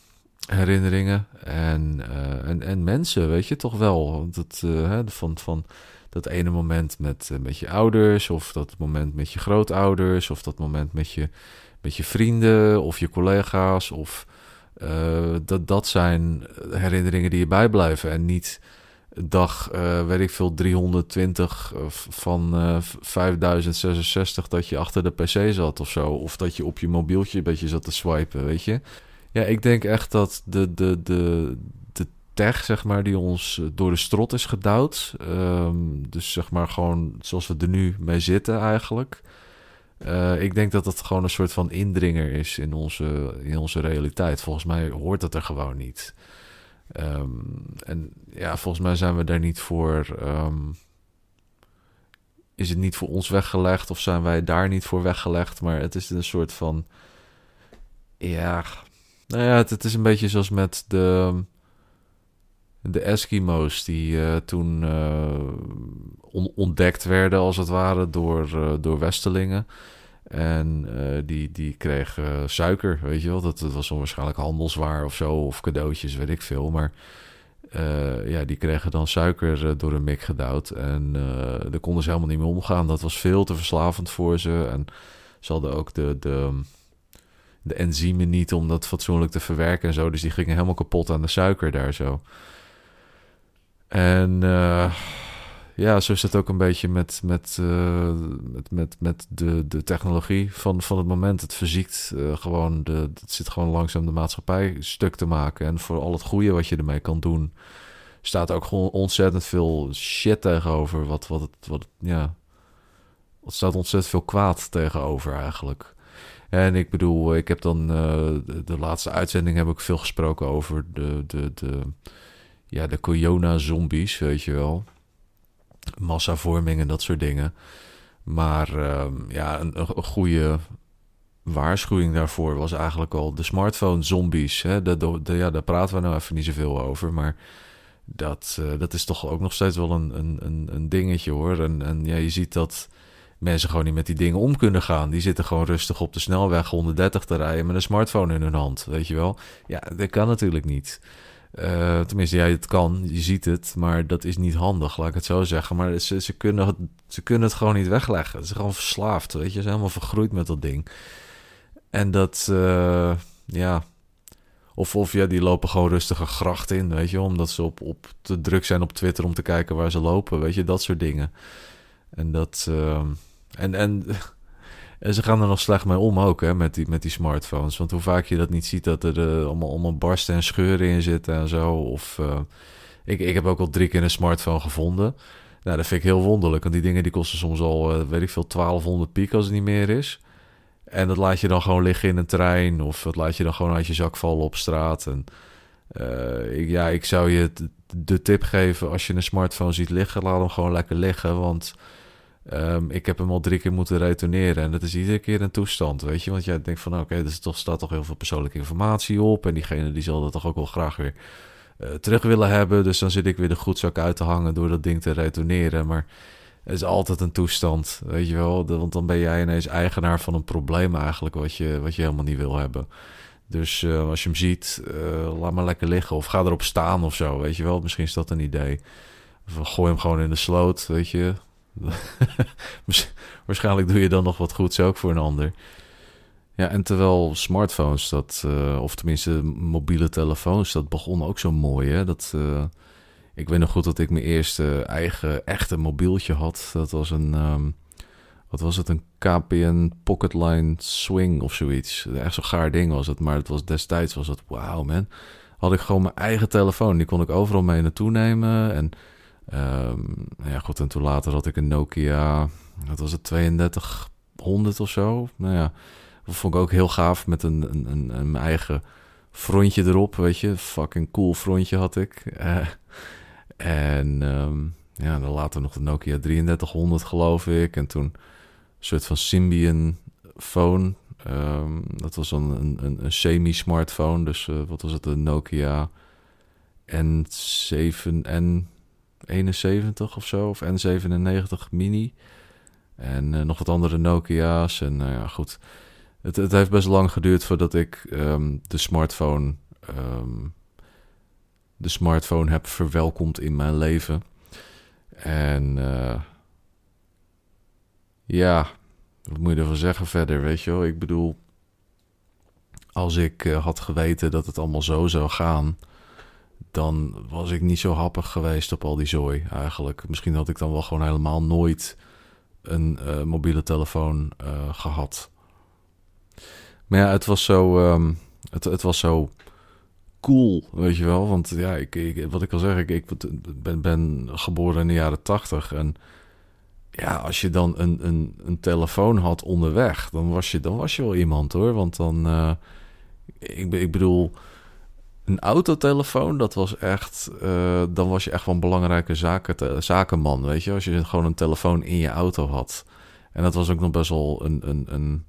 herinneringen en, uh, en, en mensen, weet je, toch wel. Dat, uh, hè, van, van dat ene moment met, uh, met je ouders, of dat moment met je grootouders, of dat moment met je, met je vrienden, of je collega's, of uh, dat, dat zijn herinneringen die je bijblijven en niet dag, uh, weet ik veel, driehonderdtwintig van uh, vijfduizend zesenzestig dat je achter de pc zat of zo, of dat je op je mobieltje een beetje zat te swipen, weet je. Ja, ik denk echt dat de, de, de, de tech, zeg maar, die ons door de strot is gedouwd. Um, dus zeg maar gewoon zoals we er nu mee zitten eigenlijk. Uh, ik denk dat dat gewoon een soort van indringer is in onze, in onze realiteit. Volgens mij hoort dat er gewoon niet. Um, en ja, volgens mij zijn we daar niet voor... Um, is het niet voor ons weggelegd of zijn wij daar niet voor weggelegd? Maar het is een soort van... Ja... Nou ja, het, het is een beetje zoals met de, de Eskimo's die uh, toen uh, on, ontdekt werden, als het ware, door, uh, door Westelingen. En uh, die, die kregen suiker, weet je wel. Dat, dat was dan waarschijnlijk handelswaar of zo, of cadeautjes, weet ik veel. Maar uh, ja, die kregen dan suiker uh, door een mik gedouwd. En uh, daar konden ze helemaal niet mee omgaan. Dat was veel te verslavend voor ze. En ze hadden ook de... de de enzymen niet om dat fatsoenlijk te verwerken en zo. Dus die gingen helemaal kapot aan de suiker daar zo. En uh, ja, zo is het ook een beetje met, met, uh, met, met, met de, de technologie van, van het moment. Het verziekt uh, gewoon, de, het zit gewoon langzaam de maatschappij stuk te maken. En voor al het goede wat je ermee kan doen, staat ook gewoon ontzettend veel shit tegenover. Wat, wat het, wat het, ja, er staat ontzettend veel kwaad tegenover eigenlijk. En ik bedoel, ik heb dan uh, de, de laatste uitzending heb ik veel gesproken over de, de, de, ja, de corona-zombies, weet je wel. Massavorming en dat soort dingen. Maar uh, ja, een, een goede waarschuwing daarvoor was eigenlijk al de smartphone-zombies. Hè? De, de, de, ja, daar praten we nou even niet zoveel over, maar dat, uh, dat is toch ook nog steeds wel een, een, een dingetje hoor. En, en ja, je ziet dat... mensen gewoon niet met die dingen om kunnen gaan. Die zitten gewoon rustig op de snelweg honderddertig te rijden met een smartphone in hun hand, weet je wel. Ja, dat kan natuurlijk niet. Uh, tenminste, ja, het kan, je ziet het, maar dat is niet handig, laat ik het zo zeggen. Maar ze, ze, kunnen, het, ze kunnen het gewoon niet wegleggen. Ze zijn gewoon verslaafd, weet je. Ze zijn helemaal vergroeid met dat ding. En dat, uh, ja... Of, of ja, die lopen gewoon rustig een gracht in, weet je, omdat ze op, op te druk zijn op Twitter om te kijken waar ze lopen, weet je, dat soort dingen. En dat... Uh, En, en, en ze gaan er nog slecht mee om ook, hè, met die, met die smartphones. Want hoe vaak je dat niet ziet, dat er uh, allemaal, allemaal barsten en scheuren in zitten en zo. Of, uh, ik, ik heb ook al drie keer een smartphone gevonden. Nou, dat vind ik heel wonderlijk. Want die dingen die kosten soms al, uh, weet ik veel, twaalfhonderd piek als het niet meer is. En dat laat je dan gewoon liggen in een trein. Of dat laat je dan gewoon uit je zak vallen op straat. En uh, ik, ja, ik zou je de tip geven, als je een smartphone ziet liggen, laat hem gewoon lekker liggen. Want... Um, ik heb hem al drie keer moeten retourneren. En dat is iedere keer een toestand, weet je. Want jij denkt van, oké, okay, er toch, staat toch heel veel persoonlijke informatie op. En diegene die zal dat toch ook wel graag weer uh, terug willen hebben. Dus dan zit ik weer de goedzak uit te hangen door dat ding te retourneren. Maar het is altijd een toestand, weet je wel. De, want dan ben jij ineens eigenaar van een probleem eigenlijk wat je, wat je helemaal niet wil hebben. Dus uh, als je hem ziet, uh, laat maar lekker liggen. Of ga erop staan of zo, weet je wel. Misschien is dat een idee. Of gooi hem gewoon in de sloot, weet je. Waarschijnlijk doe je dan nog wat goeds ook voor een ander. Ja, en terwijl smartphones, dat, uh, of tenminste mobiele telefoons, dat begon ook zo mooi, hè. Dat, uh, ik weet nog goed dat ik mijn eerste eigen echte mobieltje had. Dat was een, um, wat was het, een K P N Pocketline Swing of zoiets. Echt zo'n gaar ding was het, maar het was, destijds was het, wauw man. Had ik gewoon mijn eigen telefoon, die kon ik overal mee naartoe nemen. En um, ja goed, en toen later had ik een Nokia, wat was het, tweeëndertig honderd of zo. Nou ja, dat vond ik ook heel gaaf met een, een, een, een mijn eigen frontje erop, weet je. Fucking cool frontje had ik. Uh, en um, ja, dan later nog de Nokia drieëndertig honderd geloof ik. En toen een soort van Symbian phone. Um, dat was dan een, een, een semi-smartphone. Dus uh, wat was het, een Nokia N zeven, N eenenzeventig of zo. Of N zevenennegentig mini. En uh, nog wat andere Nokia's. En nou uh, ja, goed. Het, het heeft best lang geduurd voordat ik um, de smartphone uh, um, de smartphone heb verwelkomd in mijn leven. En uh, ja, wat moet je ervan zeggen verder, weet je wel? Ik bedoel, als ik uh, had geweten dat het allemaal zo zou gaan, dan was ik niet zo happig geweest op al die zooi eigenlijk. Misschien had ik dan wel gewoon helemaal nooit een uh, mobiele telefoon uh, gehad. Maar ja, het was zo, um, het, het was zo cool, weet je wel. Want ja, ik, ik, wat ik al zeg, ik, ik ben, ben geboren in de jaren tachtig. En ja, als je dan een, een, een telefoon had onderweg, dan was je, dan was je wel iemand hoor. Want dan, uh, ik, ik bedoel, een autotelefoon, dat was echt, uh, dan was je echt wel een belangrijke zaken, zakenman, weet je. Als je gewoon een telefoon in je auto had. En dat was ook nog best wel een, een, een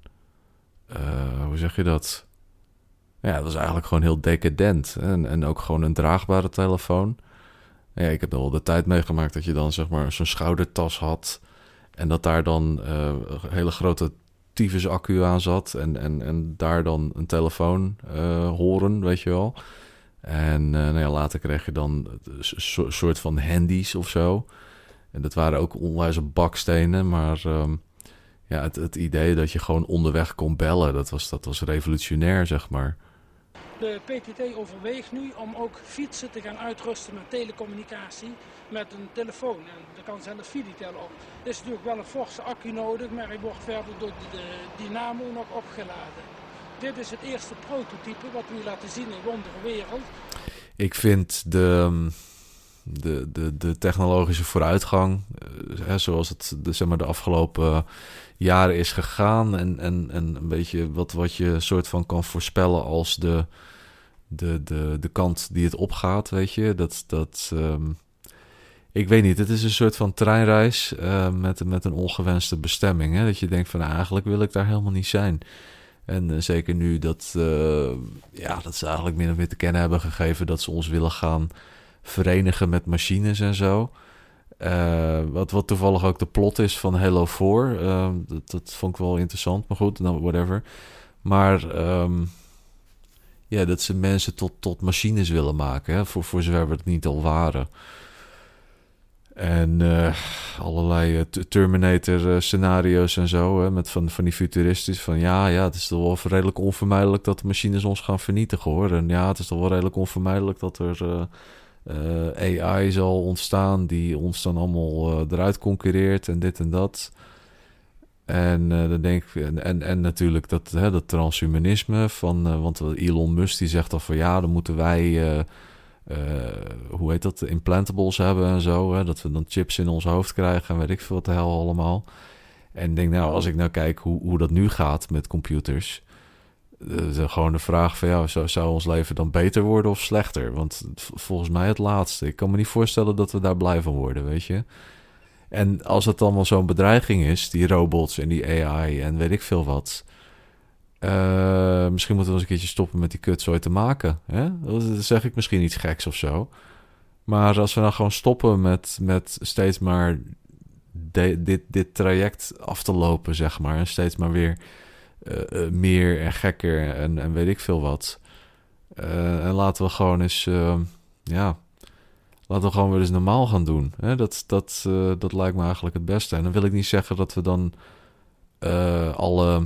uh, hoe zeg je dat? Ja, dat was eigenlijk gewoon heel decadent. En, en ook gewoon een draagbare telefoon. Ja, ik heb nog wel de tijd meegemaakt dat je dan zeg maar zo'n schoudertas had. En dat daar dan uh, een hele grote tyfus accu aan zat. En, en, en daar dan een telefoon uh, horen, weet je wel. En uh, nou ja, later kreeg je dan een soort van handies of zo. En dat waren ook onwijze bakstenen. Maar um, ja, het, het idee dat je gewoon onderweg kon bellen, dat was, dat was revolutionair, zeg maar. De P T T overweegt nu om ook fietsen te gaan uitrusten met telecommunicatie met een telefoon. En er kan zelfs Fiditel op. Er is natuurlijk wel een forse accu nodig, maar hij wordt verder door de, de dynamo nog opgeladen. Dit is het eerste prototype wat we nu laten zien in Wondere Wereld. Ik vind de, de, de, de technologische vooruitgang, hè, zoals het de, zeg maar, de afgelopen jaren is gegaan en, en, en een beetje wat, wat je soort van kan voorspellen als de, de, de, de kant die het opgaat, weet je. Dat, dat, um, ik weet niet, het is een soort van treinreis uh, met, met een ongewenste bestemming. Hè? Dat je denkt van nou, eigenlijk wil ik daar helemaal niet zijn. En uh, zeker nu dat, uh, ja, dat ze eigenlijk min of meer te kennen hebben gegeven dat ze ons willen gaan verenigen met machines en zo. Uh, wat, wat toevallig ook de plot is van Halo vier. Uh, dat, dat vond ik wel interessant, maar goed, nou, whatever. Maar um, ja, dat ze mensen tot, tot machines willen maken, hè, voor, voor zover we het niet al waren. En uh, allerlei uh, Terminator-scenario's en zo, hè, met van, van die futuristisch van ja, ja, het is toch wel redelijk onvermijdelijk dat de machines ons gaan vernietigen, hoor. En ja, het is toch wel redelijk onvermijdelijk dat er uh, uh, A I zal ontstaan die ons dan allemaal uh, eruit concurreert en dit en dat. En uh, dan denk ik, en, en, en natuurlijk dat, hè, dat transhumanisme van, uh, want Elon Musk die zegt dan van ja, dan moeten wij Uh, Uh, hoe heet dat, implantables hebben en zo, hè? Dat we dan chips in ons hoofd krijgen en weet ik veel wat de hel allemaal. En ik denk nou, als ik nou kijk hoe, hoe dat nu gaat met computers, uh, dan gewoon de vraag van ja, zou, zou ons leven dan beter worden of slechter? Want volgens mij het laatste. Ik kan me niet voorstellen dat we daar blij van worden, weet je. En als het allemaal zo'n bedreiging is, die robots en die A I en weet ik veel wat, Uh, misschien moeten we eens een keertje stoppen met die kutzooi te maken. Hè? Dat zeg ik misschien iets geks of zo. Maar als we nou gewoon stoppen met, met steeds maar de, dit, dit traject af te lopen, zeg maar. En steeds maar weer uh, uh, meer en gekker en, en weet ik veel wat. Uh, en laten we gewoon eens, uh, ja, laten we gewoon weer eens normaal gaan doen. Hè? Dat, dat, uh, dat lijkt me eigenlijk het beste. En dan wil ik niet zeggen dat we dan uh, alle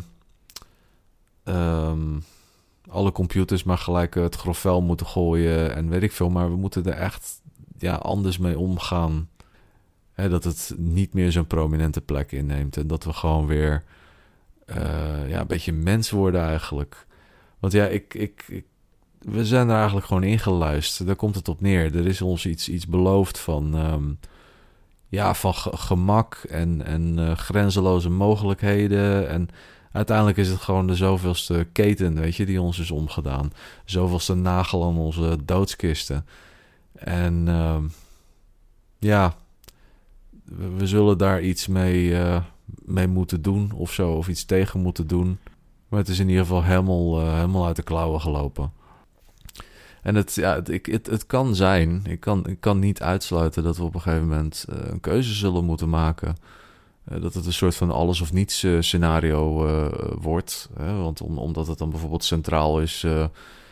Um, alle computers maar gelijk het grof vuil moeten gooien en weet ik veel. Maar we moeten er echt ja, anders mee omgaan. Hè, dat het niet meer zo'n prominente plek inneemt. En dat we gewoon weer uh, ja, een beetje mens worden eigenlijk. Want ja, ik, ik, ik, we zijn er eigenlijk gewoon ingeluisterd. Daar komt het op neer. Er is ons iets, iets beloofd van, um, ja, van ge- gemak en, en uh, grenzeloze mogelijkheden. En uiteindelijk is het gewoon de zoveelste keten, weet je, die ons is omgedaan. Zoveelste nagel aan onze doodskisten. En uh, ja, we, we zullen daar iets mee, uh, mee moeten doen of zo. Of iets tegen moeten doen. Maar het is in ieder geval helemaal, uh, helemaal uit de klauwen gelopen. En het, ja, het, ik, het, het kan zijn, ik kan, ik kan niet uitsluiten dat we op een gegeven moment uh, een keuze zullen moeten maken. Uh, dat het een soort van alles of niets uh, scenario uh, wordt. Hè? Want om, omdat het dan bijvoorbeeld centraal is uh,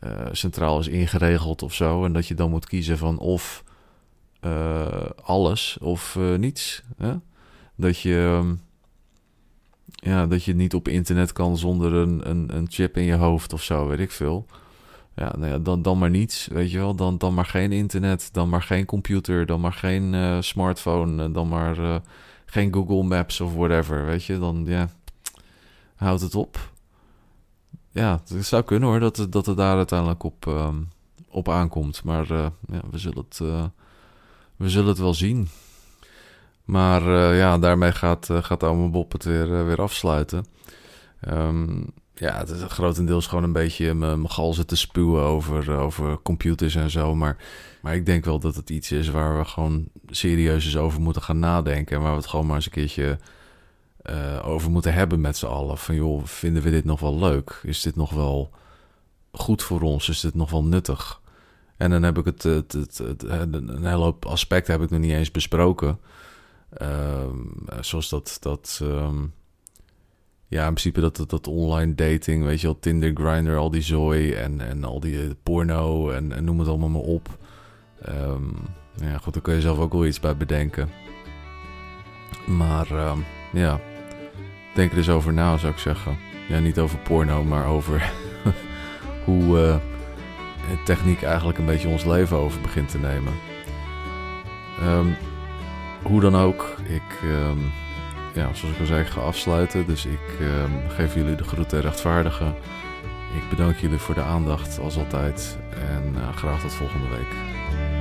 uh, centraal is ingeregeld of zo. En dat je dan moet kiezen van of uh, alles of uh, niets. Hè? Dat je... Um, Ja, dat je niet op internet kan zonder een, een, een chip in je hoofd of zo, weet ik veel. Ja, nou ja, dan, dan maar niets, weet je wel. Dan, dan maar geen internet, dan maar geen computer, dan maar geen uh, smartphone, dan maar uh, geen Google Maps of whatever, weet je. Dan, ja, houd het op. Ja, het zou kunnen hoor, dat het, dat het daar uiteindelijk op, um, op aankomt. Maar uh, ja, we zullen het, uh, we zullen het wel zien. Maar uh, ja, daarmee gaat, uh, gaat Ome Bob het weer, uh, weer afsluiten. Um, ja, het is grotendeels gewoon een beetje mijn galzen te spuwen over, uh, over computers en zo. Maar, maar ik denk wel dat het iets is waar we gewoon serieus eens over moeten gaan nadenken. En waar we het gewoon maar eens een keertje uh, over moeten hebben met z'n allen. Van joh, vinden we dit nog wel leuk? Is dit nog wel goed voor ons? Is dit nog wel nuttig? En dan heb ik het, het, het, het, het een hele hoop aspecten heb ik nog niet eens besproken. Um, zoals dat, dat um, ja, in principe dat, dat, dat online dating, weet je wel, Tinder, Grindr, al die zooi en, en al die uh, porno en, en noem het allemaal maar op. Um, ja, goed, daar kun je zelf ook wel iets bij bedenken. Maar um, ja, denk er eens over na, zou ik zeggen. Ja, niet over porno, maar over hoe uh, techniek eigenlijk een beetje ons leven over begint te nemen. Um, Hoe dan ook, ik, um, ja, zoals ik al zei, ik ga afsluiten. Dus ik um, geef jullie de groeten rechtvaardigen. Ik bedank jullie voor de aandacht, als altijd. En uh, graag tot volgende week.